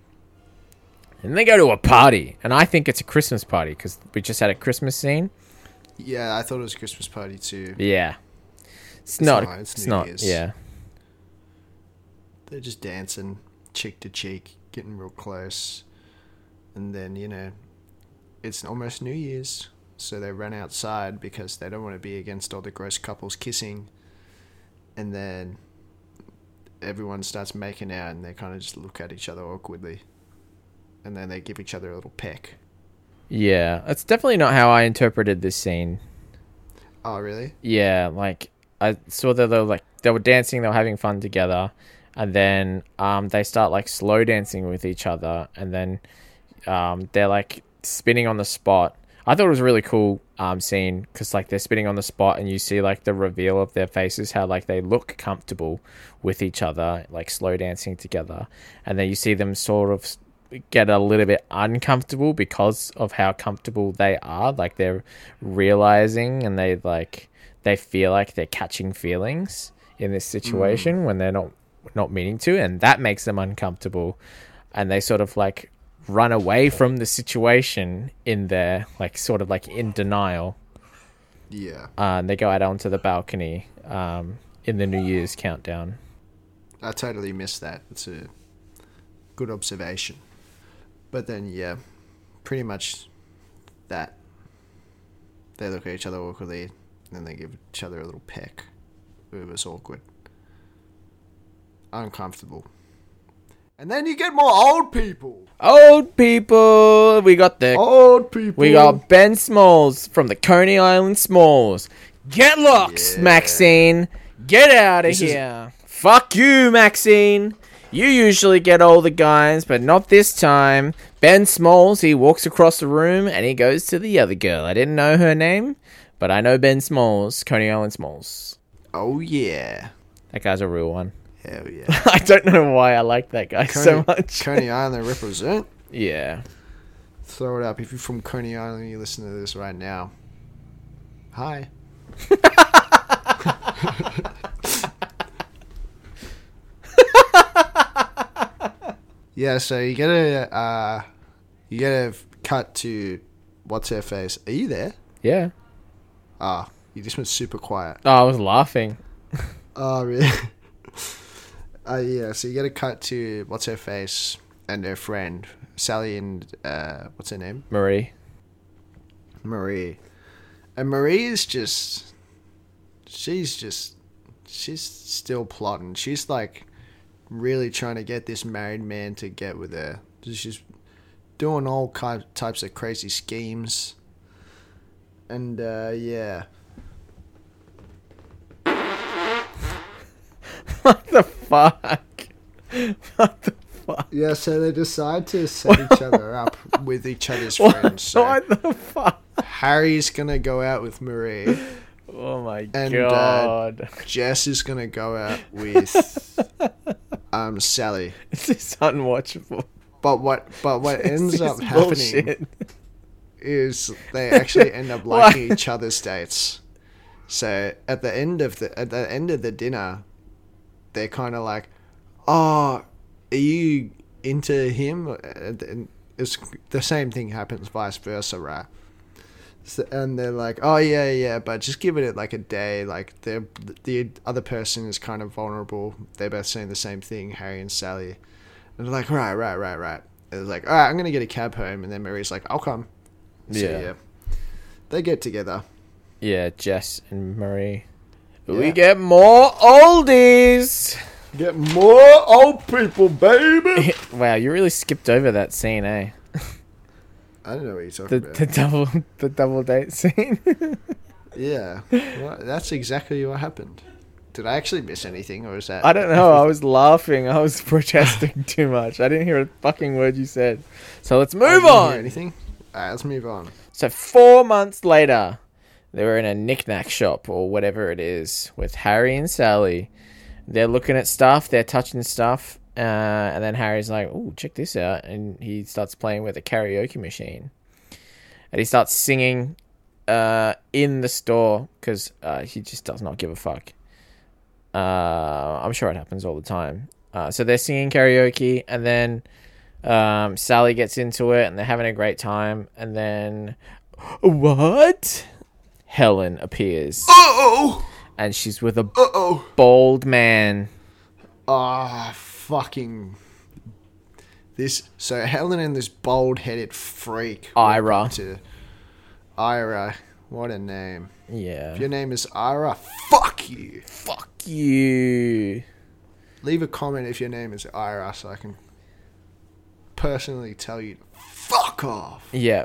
And they go to a party, and I think it's a Christmas party because we just had a Christmas scene. Yeah, I thought it was a Christmas party too. Yeah, it's not. It's New New Year's. Year's. Yeah, They're just dancing cheek to cheek, getting real close. And then, it's almost New Year's. So they run outside because they don't want to be against all the gross couples kissing. And then everyone starts making out and they kind of just look at each other awkwardly. And then they give each other a little peck. yeah. That's definitely not how I interpreted this scene. Oh, really? Yeah, like I saw that they were dancing, they were having fun together, and then they start like slow dancing with each other, and then they're like spinning on the spot. I thought it was a really cool scene because like they're spinning on the spot, and you see like the reveal of their faces, how like they look comfortable with each other, like slow dancing together, and then you see them sort of get a little bit uncomfortable because of how comfortable they are. Like they're realizing, and they feel like they're catching feelings in this situation when they're not meaning to, and that makes them uncomfortable, and they sort of like run away from the situation in their like sort of like in denial. Yeah. And they go out onto the balcony in the New Year's countdown. I totally missed that. It's a good observation. But then, yeah, pretty much that. They look at each other awkwardly, and then they give each other a little peck. It was awkward. Uncomfortable. And then you get more old people. Old people! We got Old people. We got Ben Smalls from the Coney Island Smalls. Get lost, Yeah. Maxine! Get out of here! Fuck you, Maxine! You usually get all the guys, but not this time. Ben Smalls, he walks across the room and he goes to the other girl. I didn't know her name, but I know Ben Smalls, Coney Island Smalls. Oh, yeah. That guy's a real one. Hell yeah. I don't know why I like that guy so much. Coney Island represent. Yeah. Throw it up. If you're from Coney Island and you listen to this right now. Hi. Yeah, so you get a cut to what's her face. Are you there? Yeah. You just went super quiet. Oh, I was laughing. Oh, really? Yeah, so you get a cut to what's her face and her friend, Sally and, what's her name? Marie. And Marie is she's still plotting. She's like really trying to get this married man to get with her. She's doing all types of crazy schemes. And, yeah. What the fuck? What the fuck? Yeah, so they decide to set each other up with each other's friends. So What the fuck? Harry's gonna go out with Marie. Oh my And, god. Jess is gonna go out with Sally. This is unwatchable. But what ends This up is happening bullshit. is they actually end up liking each other's dates. So at the end of the dinner, they're kind of like, "Oh, are you into him?" And it's the same thing happens vice versa, right? So, and they're like, "Oh yeah, but just give it like a day. Like the other person is kind of vulnerable. They're both saying the same thing, Harry and Sally." And they're like, right. And it's like, all right, I'm gonna get a cab home. And then Marie's like, I'll come. So, Yeah. They get together. Yeah, Jess and Marie. Yeah. We get more oldies. Get more old people, baby. Wow, you really skipped over that scene, eh? I don't know what you're talking The about. the double date scene. Yeah, well, that's exactly what happened. Did I actually miss anything, or is that? I don't know. I was laughing. I was protesting too much. I didn't hear a fucking word you said. So let's move didn't hear on. anything? All right, let's move on. So 4 months later, they were in a knick-knack shop or whatever it is with Harry and Sally. They're looking at stuff. They're touching stuff. And then Harry's like, "Oh, check this out." And he starts playing with a karaoke machine. And he starts singing in the store because he just does not give a fuck. I'm sure it happens all the time. So they're singing karaoke, and then Sally gets into it, and they're having a great time, and then what? Helen appears. Uh-oh! And she's with a bald man. Ah, fucking... So Helen and this bald-headed freak... Ira. Ira. What a name. Yeah. If your name is Ira, fuck you. Fuck you. Leave a comment if your name is Ira so I can personally tell you to fuck off. Yeah.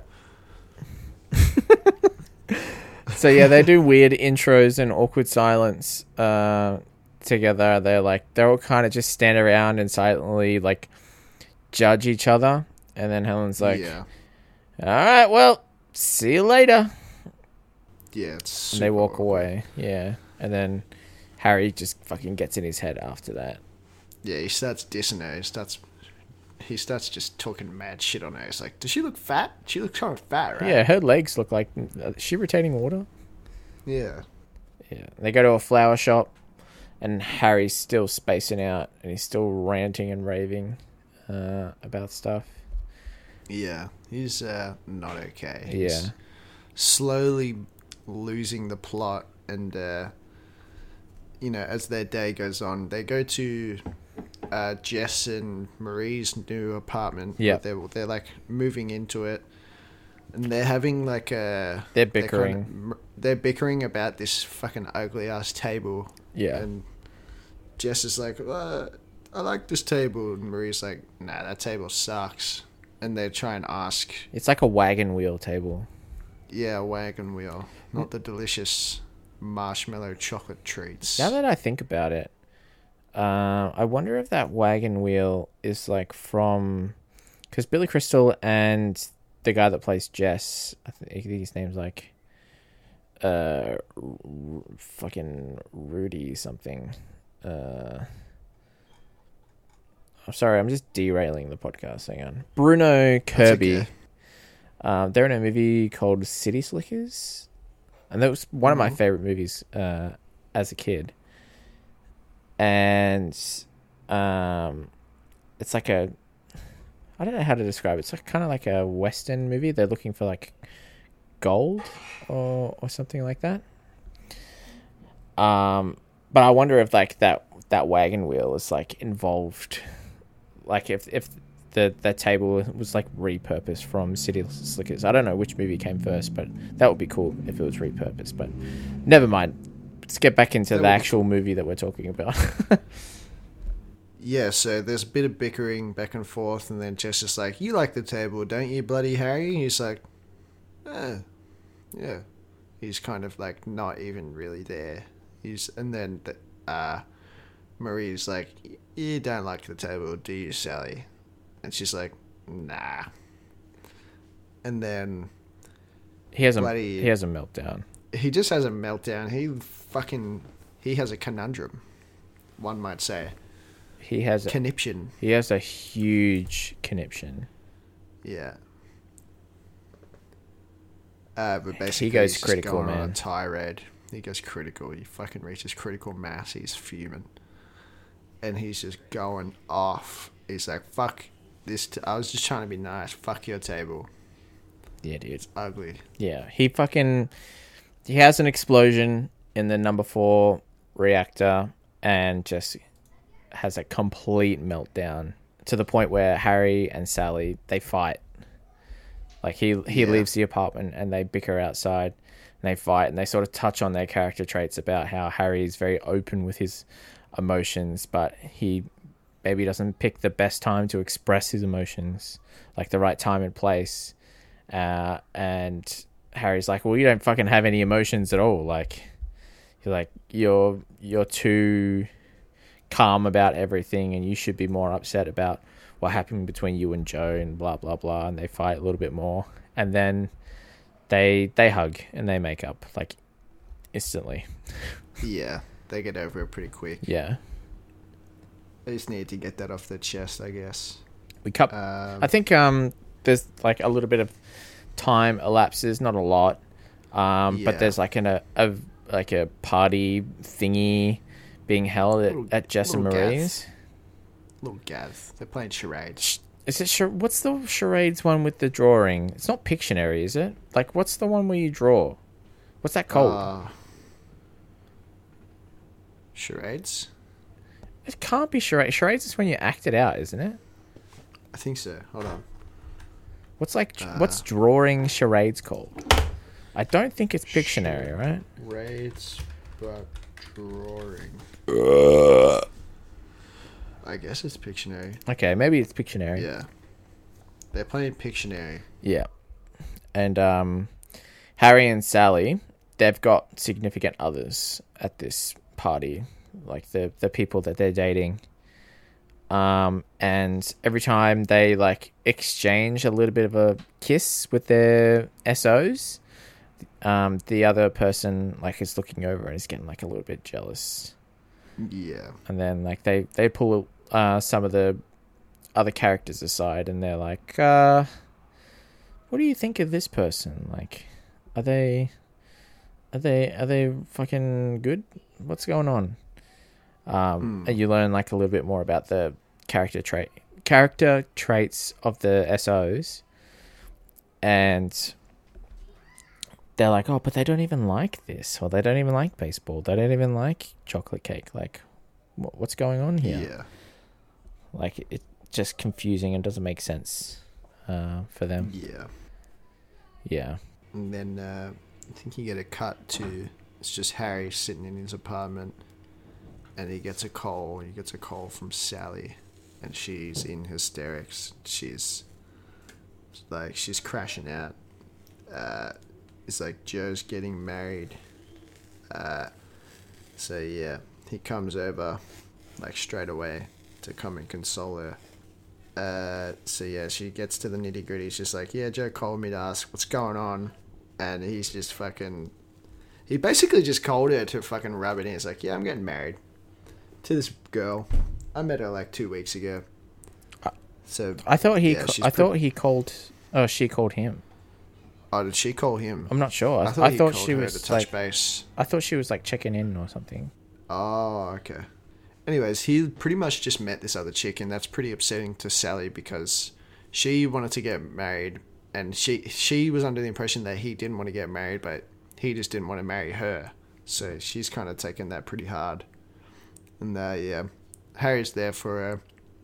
So yeah, they do weird intros and awkward silence together. They're all kind of just stand around and silently like judge each other, and then Helen's like, yeah. All right, well, see you later. Yeah, it's And they walk away. Yeah. And then Harry just fucking gets in his head after that. Yeah, he starts dissing her. He starts just talking mad shit on her. It's like, does she look fat? She looks kind of fat, right? Yeah, her legs look like... Is she retaining water? Yeah. Yeah. They go to a flower shop, and Harry's still spacing out, and he's still ranting and raving about stuff. Yeah, he's not okay. Yeah. He's slowly losing the plot, and as their day goes on, they go to Jess and Marie's new apartment. Yeah, they're like moving into it, and they're having like a... They're bickering. They're bickering about this fucking ugly ass table. Yeah, and Jess is like, I like this table, and Marie's like, nah, that table sucks. And they try and ask... It's like a wagon wheel table. Yeah, a wagon wheel. Not the delicious marshmallow chocolate treats. Now that I think about it, I wonder if that wagon wheel is like from... Because Billy Crystal and the guy that plays Jess, I think his name's like... fucking Rudy something. I'm sorry, I'm just derailing the podcast. Hang on. Bruno Kirby. Okay. They're in a movie called City Slickers. And that was one of my favorite movies as a kid. And it's like a... I don't know how to describe it. It's like kind of like a Western movie. They're looking for like gold or something like that. But I wonder if like that wagon wheel is like involved... Like if that table was like repurposed from City Slickers. I don't know which movie came first, but that would be cool if it was repurposed. But never mind. Let's get back into the actual movie that we're talking about. Yeah, so there's a bit of bickering back and forth, and then Jess is like, you like the table, don't you, bloody Harry? And he's like, yeah. He's kind of like not even really there. And then Marie's like, you don't like the table, do you, Sally? And she's like, nah. And then he has a meltdown. He just has a meltdown. He has a conundrum, one might say. He has conniption. He has a huge conniption. Yeah. But basically, he goes he's critical, just going man. on a tirade. He goes critical. He fucking reaches critical mass. He's fuming. And he's just going off. He's like, fuck this. I was just trying to be nice. Fuck your table. Yeah, dude. It's ugly. Yeah. He has an explosion in the number 4 reactor and just has a complete meltdown to the point where Harry and Sally, they fight. Like he leaves the apartment and they bicker outside and they fight and they sort of touch on their character traits about how Harry is very open with his emotions, but he maybe doesn't pick the best time to express his emotions, like the right time and place. And Harry's like, well, you don't fucking have any emotions at all. Like, you're too calm about everything, and you should be more upset about what happened between you and Joe and blah blah blah. And they fight a little bit more, and then they hug and they make up like instantly. Yeah, they get over it pretty quick. Yeah, they just need to get that off their chest, I guess. I think there's like a little bit of time elapses, not a lot. But there's like a party thingy being held at Jess and Marie's. Little Gav. They're playing charades. Is it what's the charades one with the drawing? It's not Pictionary, is it? Like, what's the one where you draw? What's that called? Charades? It can't be charades. Charades is when you act it out, isn't it? I think so. Hold on. What's drawing charades called? I don't think it's Pictionary, right? Charades, but drawing. I guess it's Pictionary. Okay, maybe it's Pictionary. Yeah. They're playing Pictionary. Yeah. And Harry and Sally, they've got significant others at this party. Like the people that they're dating. And every time they like exchange a little bit of a kiss with their SOs, the other person like is looking over and is getting like a little bit jealous. Yeah. And then like they pull some of the other characters aside and they're like, what do you think of this person? Like, are they fucking good? What's going on? And you learn like a little bit more about the character traits of the SOs, and they're like, oh, but they don't even like this, or they don't even like baseball, they don't even like chocolate cake. Like, what's going on here? Yeah. Like, it's just confusing and doesn't make sense for them. Yeah. Yeah. And then I think you get a cut to, it's just Harry sitting in his apartment, and he gets a call. He gets a call from Sally, and she's in hysterics. She's crashing out. It's like Joe's getting married. So yeah, he comes over like straight away to come and console her. So yeah, she gets to the nitty gritty. She's just like, yeah, Joe called me to ask what's going on, and he's just fucking. He basically just called her to fucking rub it in. He's like, yeah, I'm getting married to this girl. I met her like 2 weeks ago. So I thought he. yeah, thought he called. Oh, she called him. Oh, did she call him? I'm not sure. I thought, I thought she she was was to touch like. base. I thought she was like checking in or something. Oh, okay. Anyways, he pretty much just met this other chick, and that's pretty upsetting to Sally because she wanted to get married, and she was under the impression that he didn't want to get married, but he just didn't want to marry her. So she's kind of taken that pretty hard. And yeah, Harry's there for her,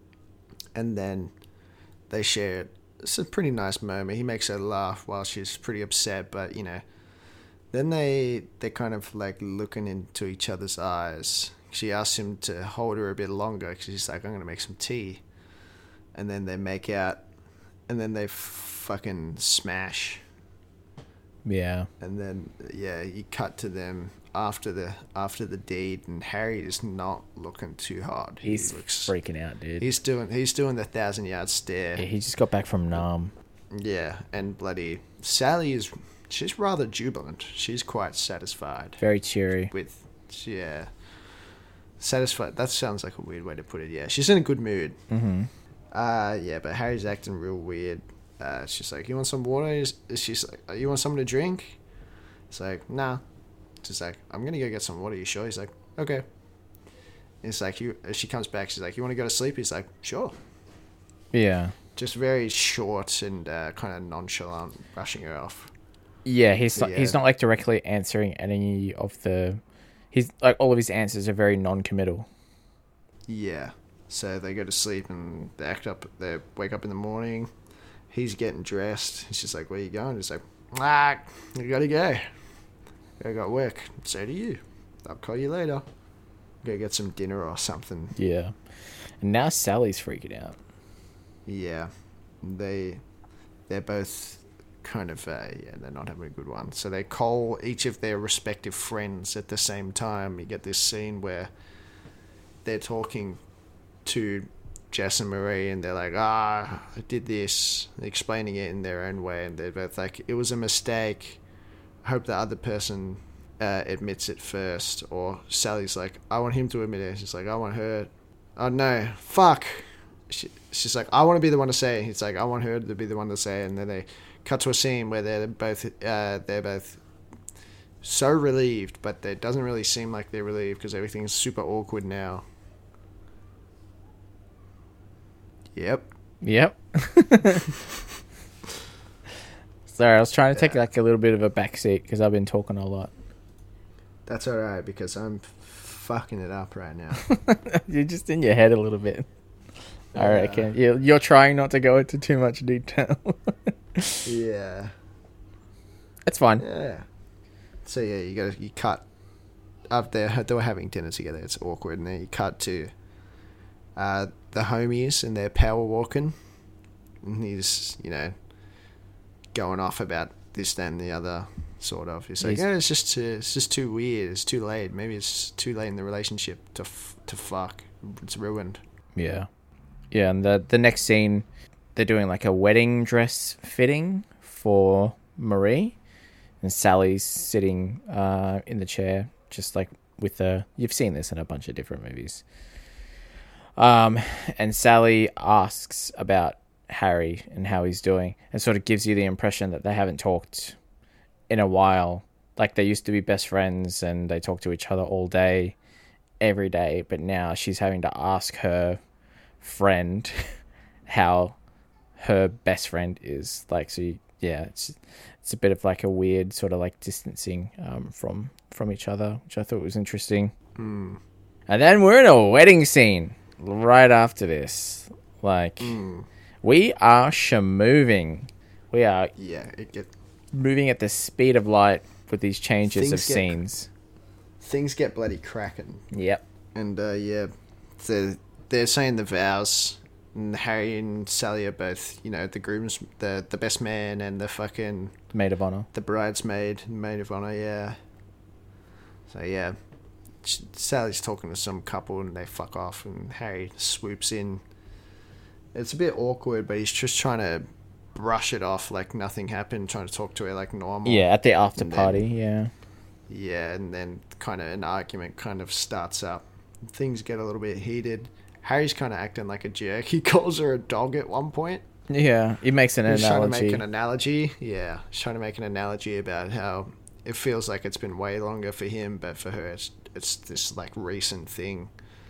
and then they share. It's a pretty nice moment. He makes her laugh while she's pretty upset, but you know, then they're kind of like looking into each other's eyes. She asks him to hold her a bit longer because she's like, I'm going to make some tea. And then they make out, and then they fucking smash. Yeah. And then, yeah, you cut to them after the deed, and Harry is not looking too hard. He's freaking out, dude. He's doing the 1,000-yard stare. Yeah, he just got back from Nam. Yeah, and bloody Sally she's rather jubilant. She's quite satisfied. Very cheery. Yeah. Satisfied. That sounds like a weird way to put it. Yeah, she's in a good mood. Mm-hmm. Yeah, but Harry's acting real weird. She's like, "You want some water?" She's like, "You want something to drink?" It's like, "Nah." She's like, "I'm gonna go get some water. You sure?" He's like, "Okay." It's like she comes back. She's like, "You want to go to sleep?" He's like, "Sure." Yeah. Just very short and kind of nonchalant, brushing her off. Yeah, he's not like directly answering any of the. He's like all of his answers are very non-committal. Yeah, so they go to sleep and they wake up in the morning. He's getting dressed. He's just like, "Where you going?" He's like, "I gotta go. I got work. So do you. I'll call you later. Go get some dinner or something." Yeah, and now Sally's freaking out. Yeah, they're both kind of they're not having a good one. So they call each of their respective friends at the same time. You get this scene where they're talking to Jess and Marie, and they're like, I did this, explaining it in their own way, and they're both like, it was a mistake. I hope the other person admits it first. Or Sally's like, I want him to admit it. She's like, I want her. Oh no, fuck. She's like, I want to be the one to say it. He's like, I want her to be the one to say it. And then they cut to a scene where they're both so relieved, but it doesn't really seem like they're relieved because everything's super awkward now. Yep. Sorry, I was trying to take like a little bit of a backseat because I've been talking a lot. That's alright because I'm fucking it up right now. You're just in your head a little bit. I reckon. You're trying not to go into too much detail. Yeah. It's fine. Yeah. So yeah, you cut up there. They were having dinner together. It's awkward, and then you cut to the homies and they're power walking, and he's going off about this, that, and the other. Sort of. He's like, it's just too weird. It's too late. Maybe it's too late in the relationship to fuck. It's ruined. Yeah. Yeah, and the next scene, they're doing like a wedding dress fitting for Marie, and Sally's sitting in the chair, just like with you've seen this in a bunch of different movies. And Sally asks about Harry and how he's doing, and sort of gives you the impression that they haven't talked in a while. Like they used to be best friends and they talk to each other all day, every day, but now she's having to ask her friend how her best friend is. Like, so it's a bit of like a weird sort of like distancing from each other, which I thought was interesting. And then we're in a wedding scene right after this. Like we are shamoving. We are moving at the speed of light with these changes of scenes. Things get bloody cracking. Yep. And they're saying the vows, and Harry and Sally are both, the grooms, the best man and the fucking maid of honor, the bridesmaid, maid of honor. Yeah. So yeah, Sally's talking to some couple and they fuck off, and Harry swoops in. It's a bit awkward, but he's just trying to brush it off like nothing happened, trying to talk to her like normal. Yeah, at the after party, yeah. Yeah, and then kind of an argument kind of starts up. Things get a little bit heated. Harry's kind of acting like a jerk. He calls her a dog at one point. Yeah, he makes an analogy. He's trying to make an analogy. Yeah, he's trying to make an analogy about how it feels like it's been way longer for him, but for her it's this like recent thing.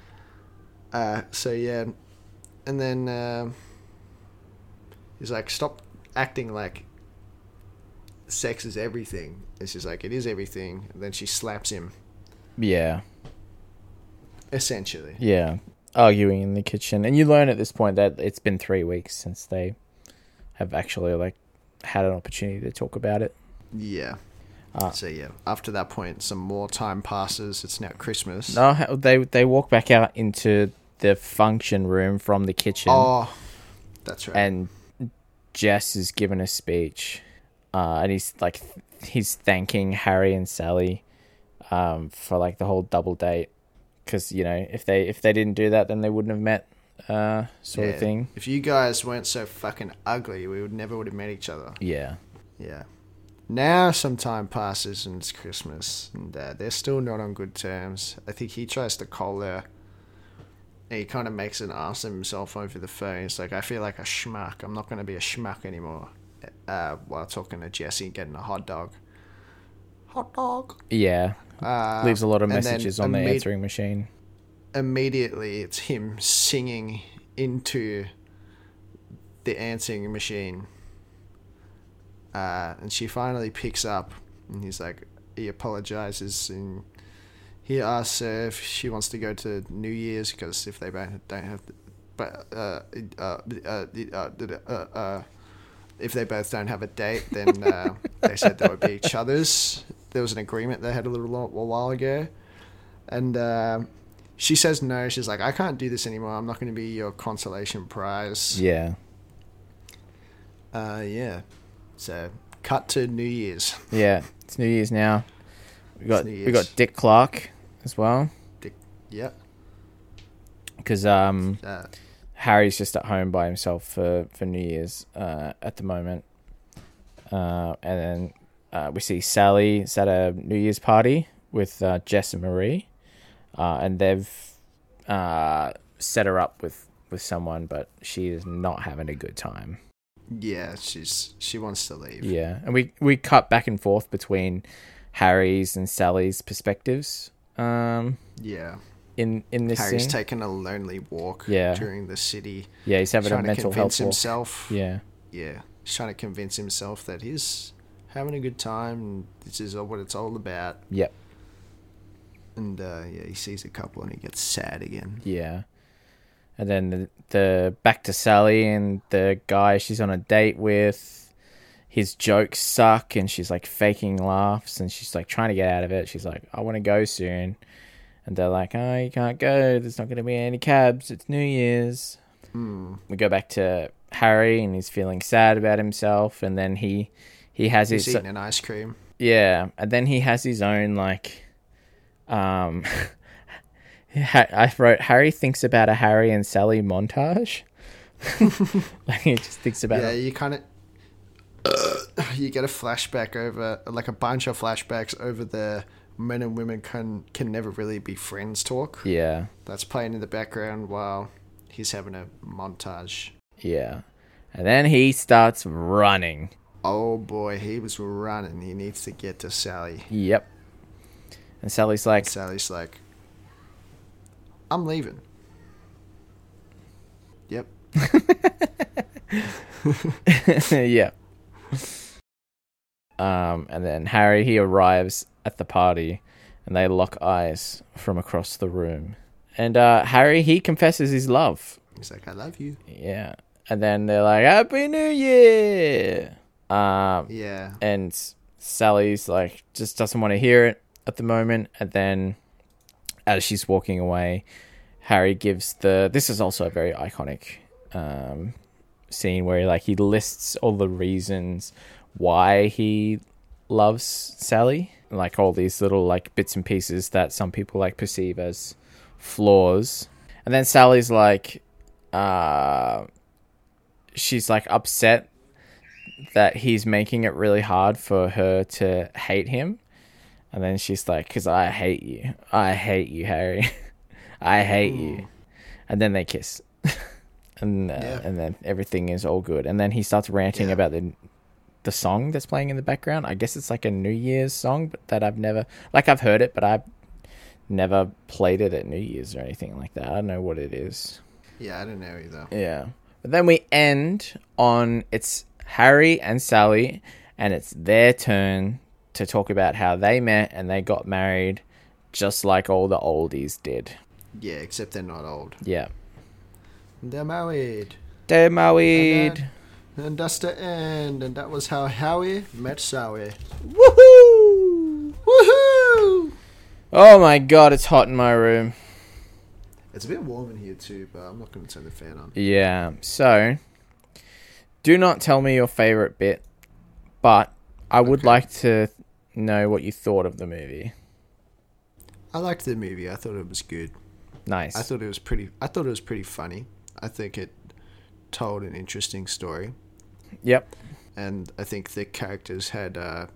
So yeah, and then he's like, stop acting like sex is everything. It's just like, it is everything. And then she slaps him. Yeah. Essentially. Yeah. Arguing in the kitchen. And you learn at this point that it's been 3 weeks since they have actually like had an opportunity to talk about it. Yeah. So yeah, after that point, some more time passes. It's now Christmas. No, they walk back out into the function room from the kitchen. Oh, that's right. And Jess is given a speech, and he's thanking Harry and Sally for like the whole double date, because if they didn't do that, then they wouldn't have met, sort of thing. If you guys weren't so fucking ugly, we would have met each other. Yeah. Now some time passes and it's Christmas, and they're still not on good terms. I think he tries to call her, and he kind of makes an ass of himself over the phone. It's like, I feel like a schmuck. I'm not going to be a schmuck anymore. While talking to Jesse, getting a hot dog. Hot dog. Yeah. Leaves a lot of messages on the answering machine. Immediately, it's him singing into the answering machine. And she finally picks up, and he's like, he apologizes, and he asks her if she wants to go to New Year's, because if they don't have, if they both don't have a date, then they said they would be each other's. There was an agreement they had a while ago, and she says no. She's like, I can't do this anymore. I'm not going to be your consolation prize. Yeah. Yeah. So, cut to New Year's. Yeah, it's New Year's now. We got Dick Clark as well. Yep. Because Harry's just at home by himself for New Year's at the moment. And then we see Sally's at a New Year's party with Jess and Marie. And they've set her up with someone, but she is not having a good time. Yeah, she wants to leave. Yeah, and we cut back and forth between Harry's and Sally's perspectives. Yeah. In this Harry's scene. taking a lonely walk Yeah. during the city. Yeah, he's having a trying to mental convince health walk. himself. Yeah. Yeah. He's trying to convince himself that he's having a good time and this is what it's all about. Yep. And yeah, he sees a couple and he gets sad again. Yeah. And then the back to Sally and the guy she's on a date with, his jokes suck and she's like faking laughs and she's like trying to get out of it. She's like, I want to go soon. And they're like, oh, you can't go. There's not going to be any cabs. It's New Year's. We go back to Harry and he's feeling sad about himself. And then he has He's his... eating an ice cream. Yeah. And then he has his own like... I wrote Harry thinks about a Harry and Sally montage. Like he just thinks about Yeah, it. you kind of... you get a flashback over... Like a bunch of flashbacks over the men and women can never really be friends talk. Yeah. That's playing in the background while he's having a montage. Yeah. And then he starts running. Oh boy, he was running. He needs to get to Sally. Yep. And Sally's like, Sally's like, I'm leaving. Yep. yeah. And then Harry, he arrives at the party and they lock eyes from across the room. And Harry, he confesses his love. He's like, I love you. Yeah. And then they're like, Happy New Year! Yeah. And Sally's like, just doesn't want to hear it at the moment. And then as she's walking away, Harry gives this is also a very iconic scene where like he lists all the reasons why he loves Sally, like all these little like bits and pieces that some people like perceive as flaws. And then Sally's like she's like upset that he's making it really hard for her to hate him. And then she's like, because I hate you, Harry. I hate you. And then they kiss. And then everything is all good. And then he starts ranting about the song that's playing in the background. I guess it's like a New Year's song, but that I've never... Like, I've heard it, but I've never played it at New Year's or anything like that. I don't know what it is. Yeah, I don't know either. Yeah. But then we end on... It's Harry and Sally, and it's their turn to talk about how they met and they got married just like all the oldies did. Yeah, except they're not old. Yeah. They're married. They're married. And that's the end. And that was how Howie met Sally. Woohoo! Woohoo! Oh my god, it's hot in my room. It's a bit warm in here too, but I'm not going to turn the fan on. Yeah, so do not tell me your favourite bit, but I would like to know what you thought of the movie. I liked the movie. I thought it was good. Nice. I thought it was pretty funny. I think it told an interesting story. Yep. And I think the characters had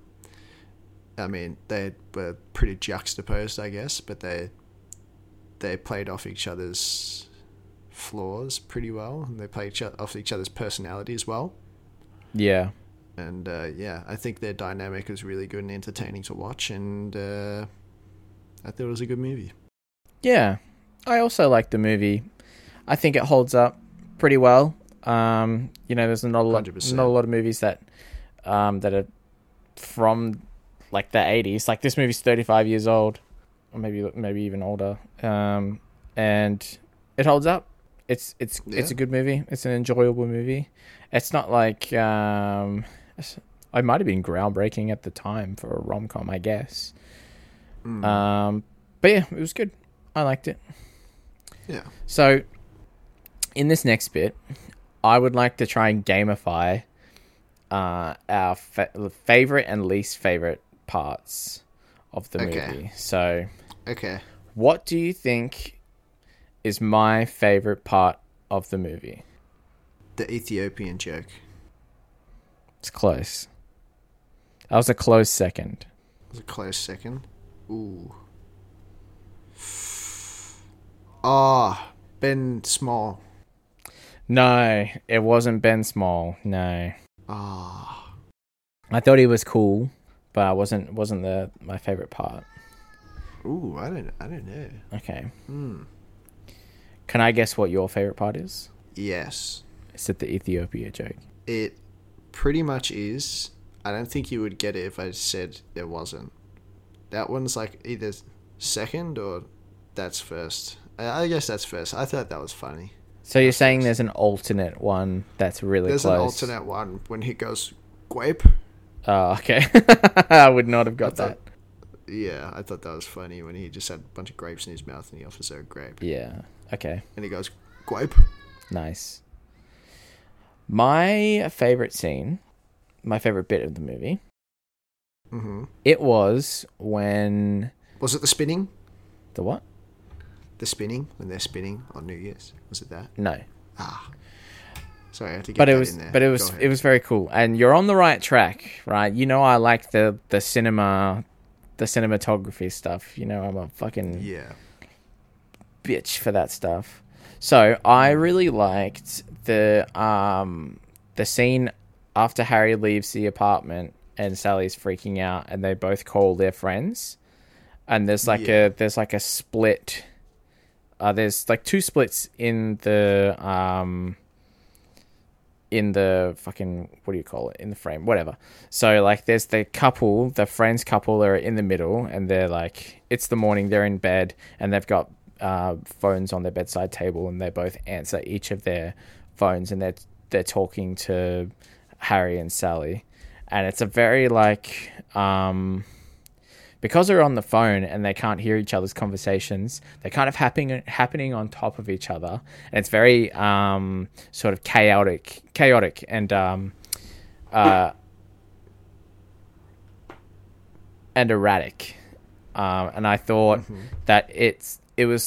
they were pretty juxtaposed, I guess, but they played off each other's flaws pretty well, and they played off each other's personality as well. Yeah. And I think their dynamic was really good and entertaining to watch, and I thought it was a good movie. Yeah. I also like the movie. I think it holds up pretty well. There's not a lot 100%. not a lot of movies that are from like the 80s. Like this movie's 35 years old, or maybe even older. And it holds up. It's a good movie. It's an enjoyable movie. It's not like it might have been groundbreaking at the time for a rom-com, I guess. But yeah, it was good. I liked it. Yeah. So in this next bit, I would like to try and gamify our favorite and least favorite parts of the movie. So, what do you think is my favorite part of the movie? The Ethiopian joke. It's close. That was a close second. It was a close second. Ooh. Ah, Ben Small. No, it wasn't Ben Small. No. Ah. I thought he was cool, but it wasn't my favorite part. Ooh, I don't know. Okay. Can I guess what your favorite part is? Yes. Is it the Ethiopia joke? It pretty much is. I don't think you would get it if I said there wasn't. That one's like either second or that's first. I guess that's first. I thought that was funny. So you're saying there's an alternate one that's really close? There's an alternate one when he goes, "Grape." Oh, okay. I would not have got that. Yeah, I thought that was funny when he just had a bunch of grapes in his mouth and he offers her a grape. Yeah, okay. And he goes, "Grape." Nice. My favorite scene, my favorite bit of the movie, it was when... Was it the spinning? The what? The spinning, when they're spinning on New Year's. Was it that? No. Sorry, I had to get but that in there. But it was very cool. And you're on the right track, right? You know I like the cinematography stuff. You know I'm a fucking bitch for that stuff. So I really liked the scene after Harry leaves the apartment and Sally's freaking out and they both call their friends. And there's like a split. There's like two splits in the fucking, what do you call it? In the frame, whatever. So like there's the couple, the friends couple, they're in the middle and they're like, it's the morning, they're in bed and they've got phones on their bedside table and they both answer each of their phones and they're talking to Harry and Sally. And it's a very like, because they're on the phone and they can't hear each other's conversations, they're kind of happening on top of each other. And it's very sort of chaotic and erratic. And I thought that it was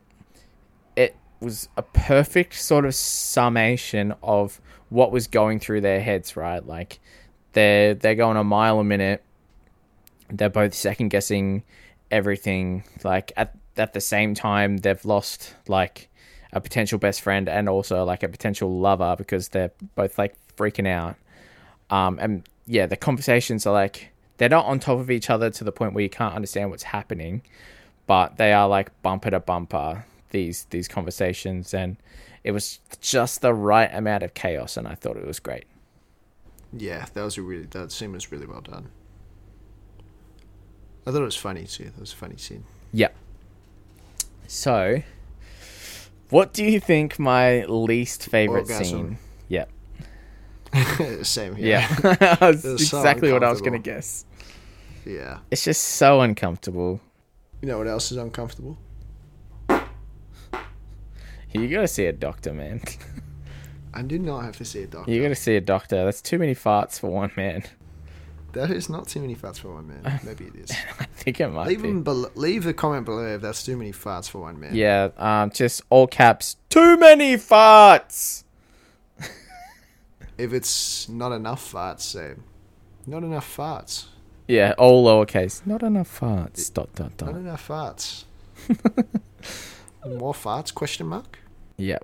a perfect sort of summation of what was going through their heads, right? Like they're going a mile a minute. They're both second guessing everything. Like at the same time, they've lost like a potential best friend and also like a potential lover because they're both like freaking out. And yeah, the conversations are like, they're not on top of each other to the point where you can't understand what's happening, but they are like bumper to bumper, these conversations. And it was just the right amount of chaos. And I thought it was great. Yeah, that scene was really well done. I thought it was funny too. That was a funny scene. Yep. So, what do you think my least favorite scene? Yep. Same here. Yeah. That's exactly what I was going to guess. Yeah. It's just so uncomfortable. You know what else is uncomfortable? You got to see a doctor, man. I did not have to see a doctor. You got to see a doctor. That's too many farts for one man. That is not too many farts for one man. Maybe it is. I think it might be. Leave a comment below if that's too many farts for one man. Yeah, just all caps. Too many farts! If it's not enough farts, say, not enough farts. Yeah, all lowercase. Not enough farts. ... Not enough farts. More farts? Question mark? Yep.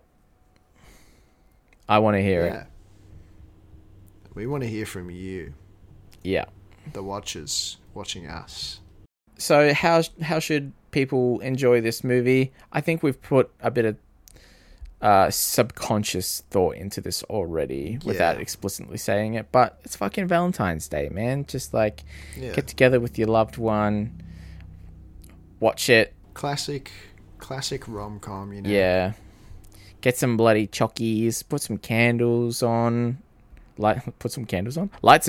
I want to hear it. We want to hear from you. Yeah. The watchers watching us. So how should people enjoy this movie? I think we've put a bit of subconscious thought into this already without explicitly saying it, but it's fucking Valentine's Day, man. Just like get together with your loved one, watch it. Classic rom-com, you know. Yeah. Get some bloody chockies, put some candles on. Light some candles.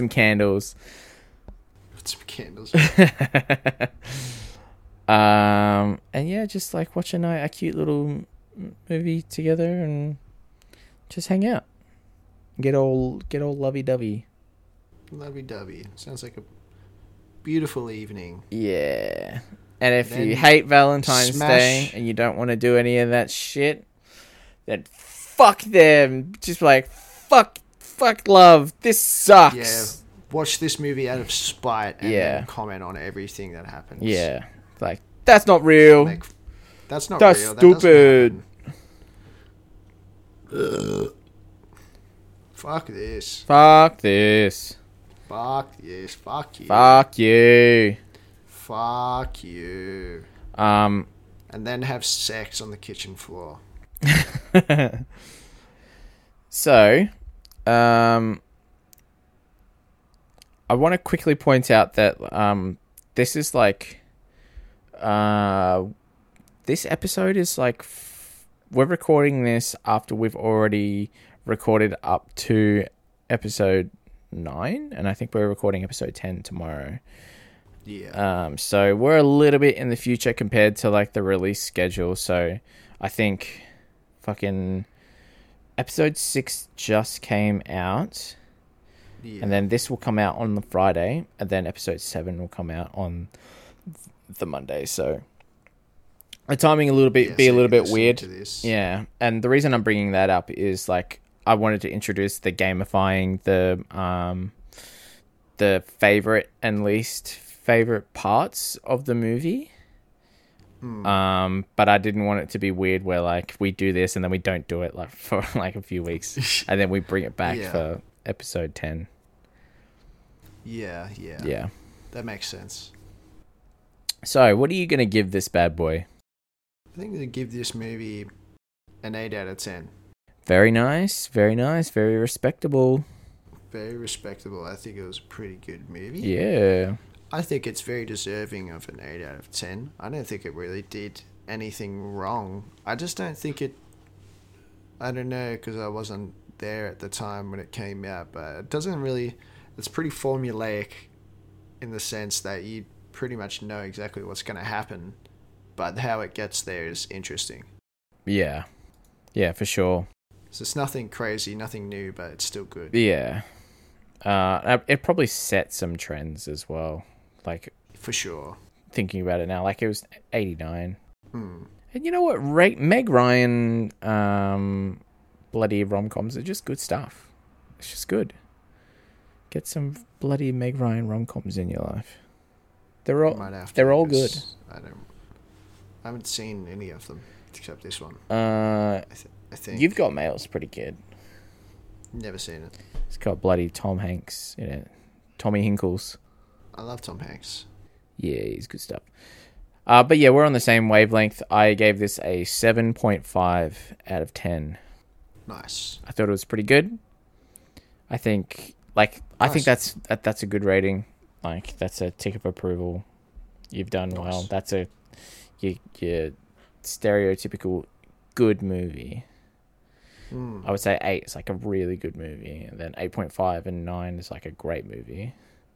And yeah, just like watch a cute little movie together and just hang out. Get all lovey-dovey. Lovey-dovey. Sounds like a beautiful evening. Yeah. And if you hate Valentine's Day and you don't want to do any of that shit, then fuck them. Just like fuck love. This sucks. Yeah. Watch this movie out of spite and then comment on everything that happens. Yeah. Like, that's not real. That's not that's real. Stupid. Fuck this. Fuck this. Fuck yes. Fuck you. Fuck you. Fuck you. Um. And then have sex on the kitchen floor. So, I want to quickly point out that this is like, this episode is like, we're recording this after we've already recorded up to episode 9, and I think we're recording episode 10 tomorrow. Yeah. So we're a little bit in the future compared to like the release schedule. So I think fucking episode 6 just came out. Yeah. And then this will come out on the Friday, and then episode 7 will come out on the Monday. So the timing a little bit so a little you're bit listening weird. to this. Yeah, and the reason I'm bringing that up is like I wanted to introduce the gamifying the favorite and least favorite parts of the movie. But I didn't want it to be weird where like we do this and then we don't do it like for like a few weeks and then we bring it back for episode 10. Yeah. Yeah. That makes sense. So, what are you going to give this bad boy? I think I'm going to give this movie an 8 out of 10. Very nice, very respectable. Very respectable. I think it was a pretty good movie. Yeah. I think it's very deserving of an 8 out of 10. I don't think it really did anything wrong. I just don't think it... I don't know, because I wasn't there at the time when it came out, but it doesn't really... It's pretty formulaic in the sense that you pretty much know exactly what's going to happen, but how it gets there is interesting. Yeah. Yeah, for sure. So it's nothing crazy, nothing new, but it's still good. Yeah. It probably set some trends as well. Like, for sure. Thinking about it now, like it was 89. Mm. And you know what? Meg Ryan bloody rom-coms are just good stuff. It's just good. Get some bloody Meg Ryan rom-coms in your life. They're all good. I haven't seen any of them except this one. I think You've Got Mail's pretty good. Never seen it. It's got bloody Tom Hanks in it. Tommy Hinkles. I love Tom Hanks. Yeah, he's good stuff. But yeah, we're on the same wavelength. I gave this a 7.5 out of 10. Nice. I thought it was pretty good. I think that's a good rating. Like, that's a tick of approval. You've done well. That's your stereotypical good movie. I would say 8 is like a really good movie, and then 8.5 and 9 is like a great movie.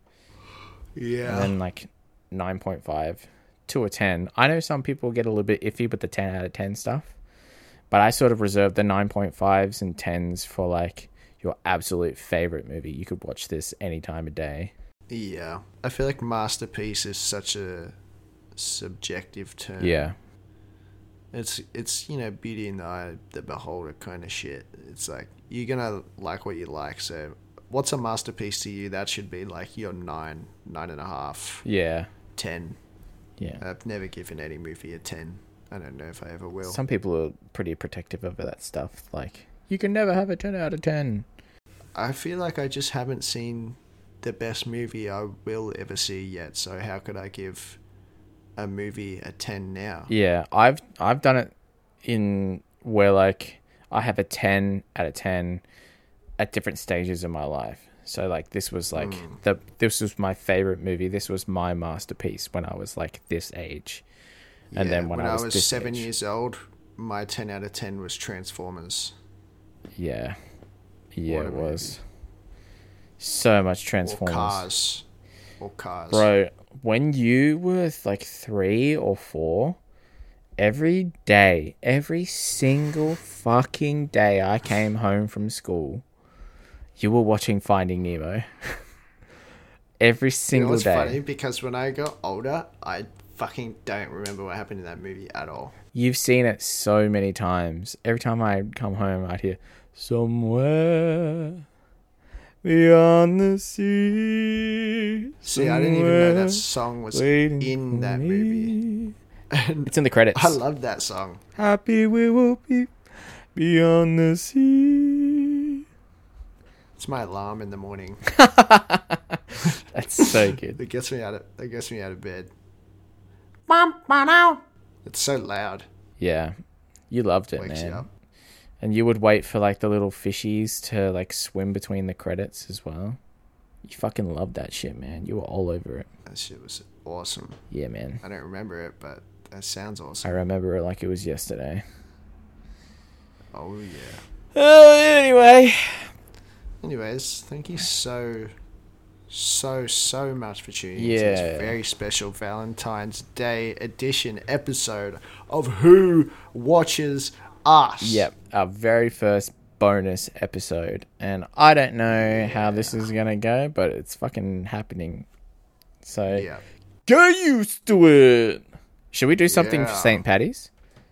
Yeah. And then like 9.5 to a 10. I know some people get a little bit iffy with the 10 out of 10 stuff, but I sort of reserve the 9.5s and 10s for like your absolute favorite movie. You could watch this any time of day. Yeah. I feel like masterpiece is such a subjective term. Yeah. It's beauty in the eye of the beholder kind of shit. It's like, you're gonna like what you like, so what's a masterpiece to you? That should be like your 9.5, Yeah. 10. Yeah. I've never given any movie a 10. I don't know if I ever will. Some people are pretty protective over that stuff. Like, you can never have a 10 out of 10. I feel like I just haven't seen the best movie I will ever see yet, so how could I give a movie a 10 now? Yeah, I've done it in where like I have a 10 out of 10 at different stages in my life. So like this was like this was my favorite movie. This was my masterpiece when I was like this age. And then when I was 7 years old, my 10 out of 10 was Transformers. Yeah. Yeah, it was. So much Transformers. Or Cars. Bro, when you were like 3 or 4, every single fucking day I came home from school, you were watching Finding Nemo. Every single day. It's funny because when I got older, I fucking don't remember what happened in that movie at all. You've seen it so many times. Every time I come home, I'd hear, somewhere beyond the sea. See, I didn't even know that song was in that movie. It's in the credits. I love that song. Happy we will be beyond the sea. It's my alarm in the morning. That's so good. It gets me out of bed. Bum, ba-dow. It's so loud. Yeah. You loved it, Wakes you man. up. And you would wait for like the little fishies to like swim between the credits as well. You fucking loved that shit, man. You were all over it. That shit was awesome. Yeah, man. I don't remember it, but that sounds I awesome. remember it like it was yesterday. Oh yeah. Anyway. Anyways, thank you so much for tuning in to Yeah. this very special Valentine's Day edition episode of Who Watches Us. Yep. Our very first bonus episode. And I don't know how this is going to go, but it's fucking happening. So Yeah. get used to it. Should we do something for Yeah. St. Paddy's?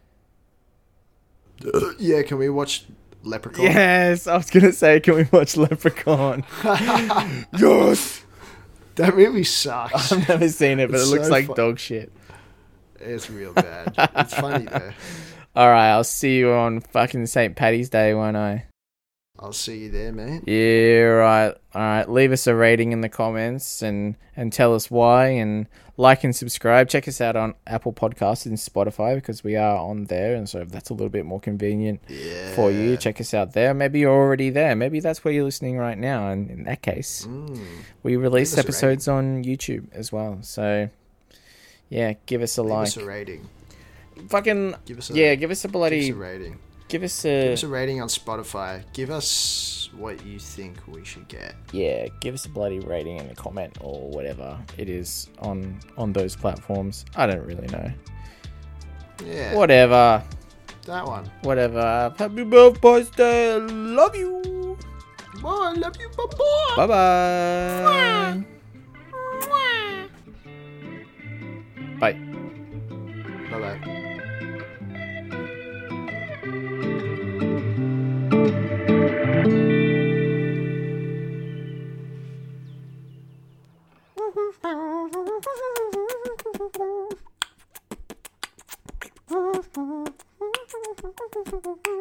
Yeah, can we watch Leprechaun? Yes, I was going to say, can we watch Leprechaun? Yes! That movie sucks. I've never seen it, but It's it looks so like fu- dog shit. It's real bad. It's funny though. Alright, I'll see you on fucking St. Paddy's Day, won't I? I'll see you there, mate. Yeah, right. Alright, leave us a rating in the comments and tell us why, and like and subscribe. Check us out on Apple Podcasts and Spotify because we are on there, and so if that's a little bit more convenient Yeah. for you, check us out there. Maybe you're already there. Maybe that's where you're listening right now, and in that case, we release Give us a episodes on YouTube as well. So, yeah, give us a Give like. us a rating. Fucking, Give us a yeah, give us a Give bloody, us a rating. give us Give a, us a rating on Spotify. Give us what you think we should get. yeah, give us a bloody rating in the comment or whatever it is on those platforms. I don't really know. Yeah. Whatever. That one. Whatever. Happy birthday. Love you. Bye. Love you. Bye. Bye bye. Bye. Bye. Bye. Bye.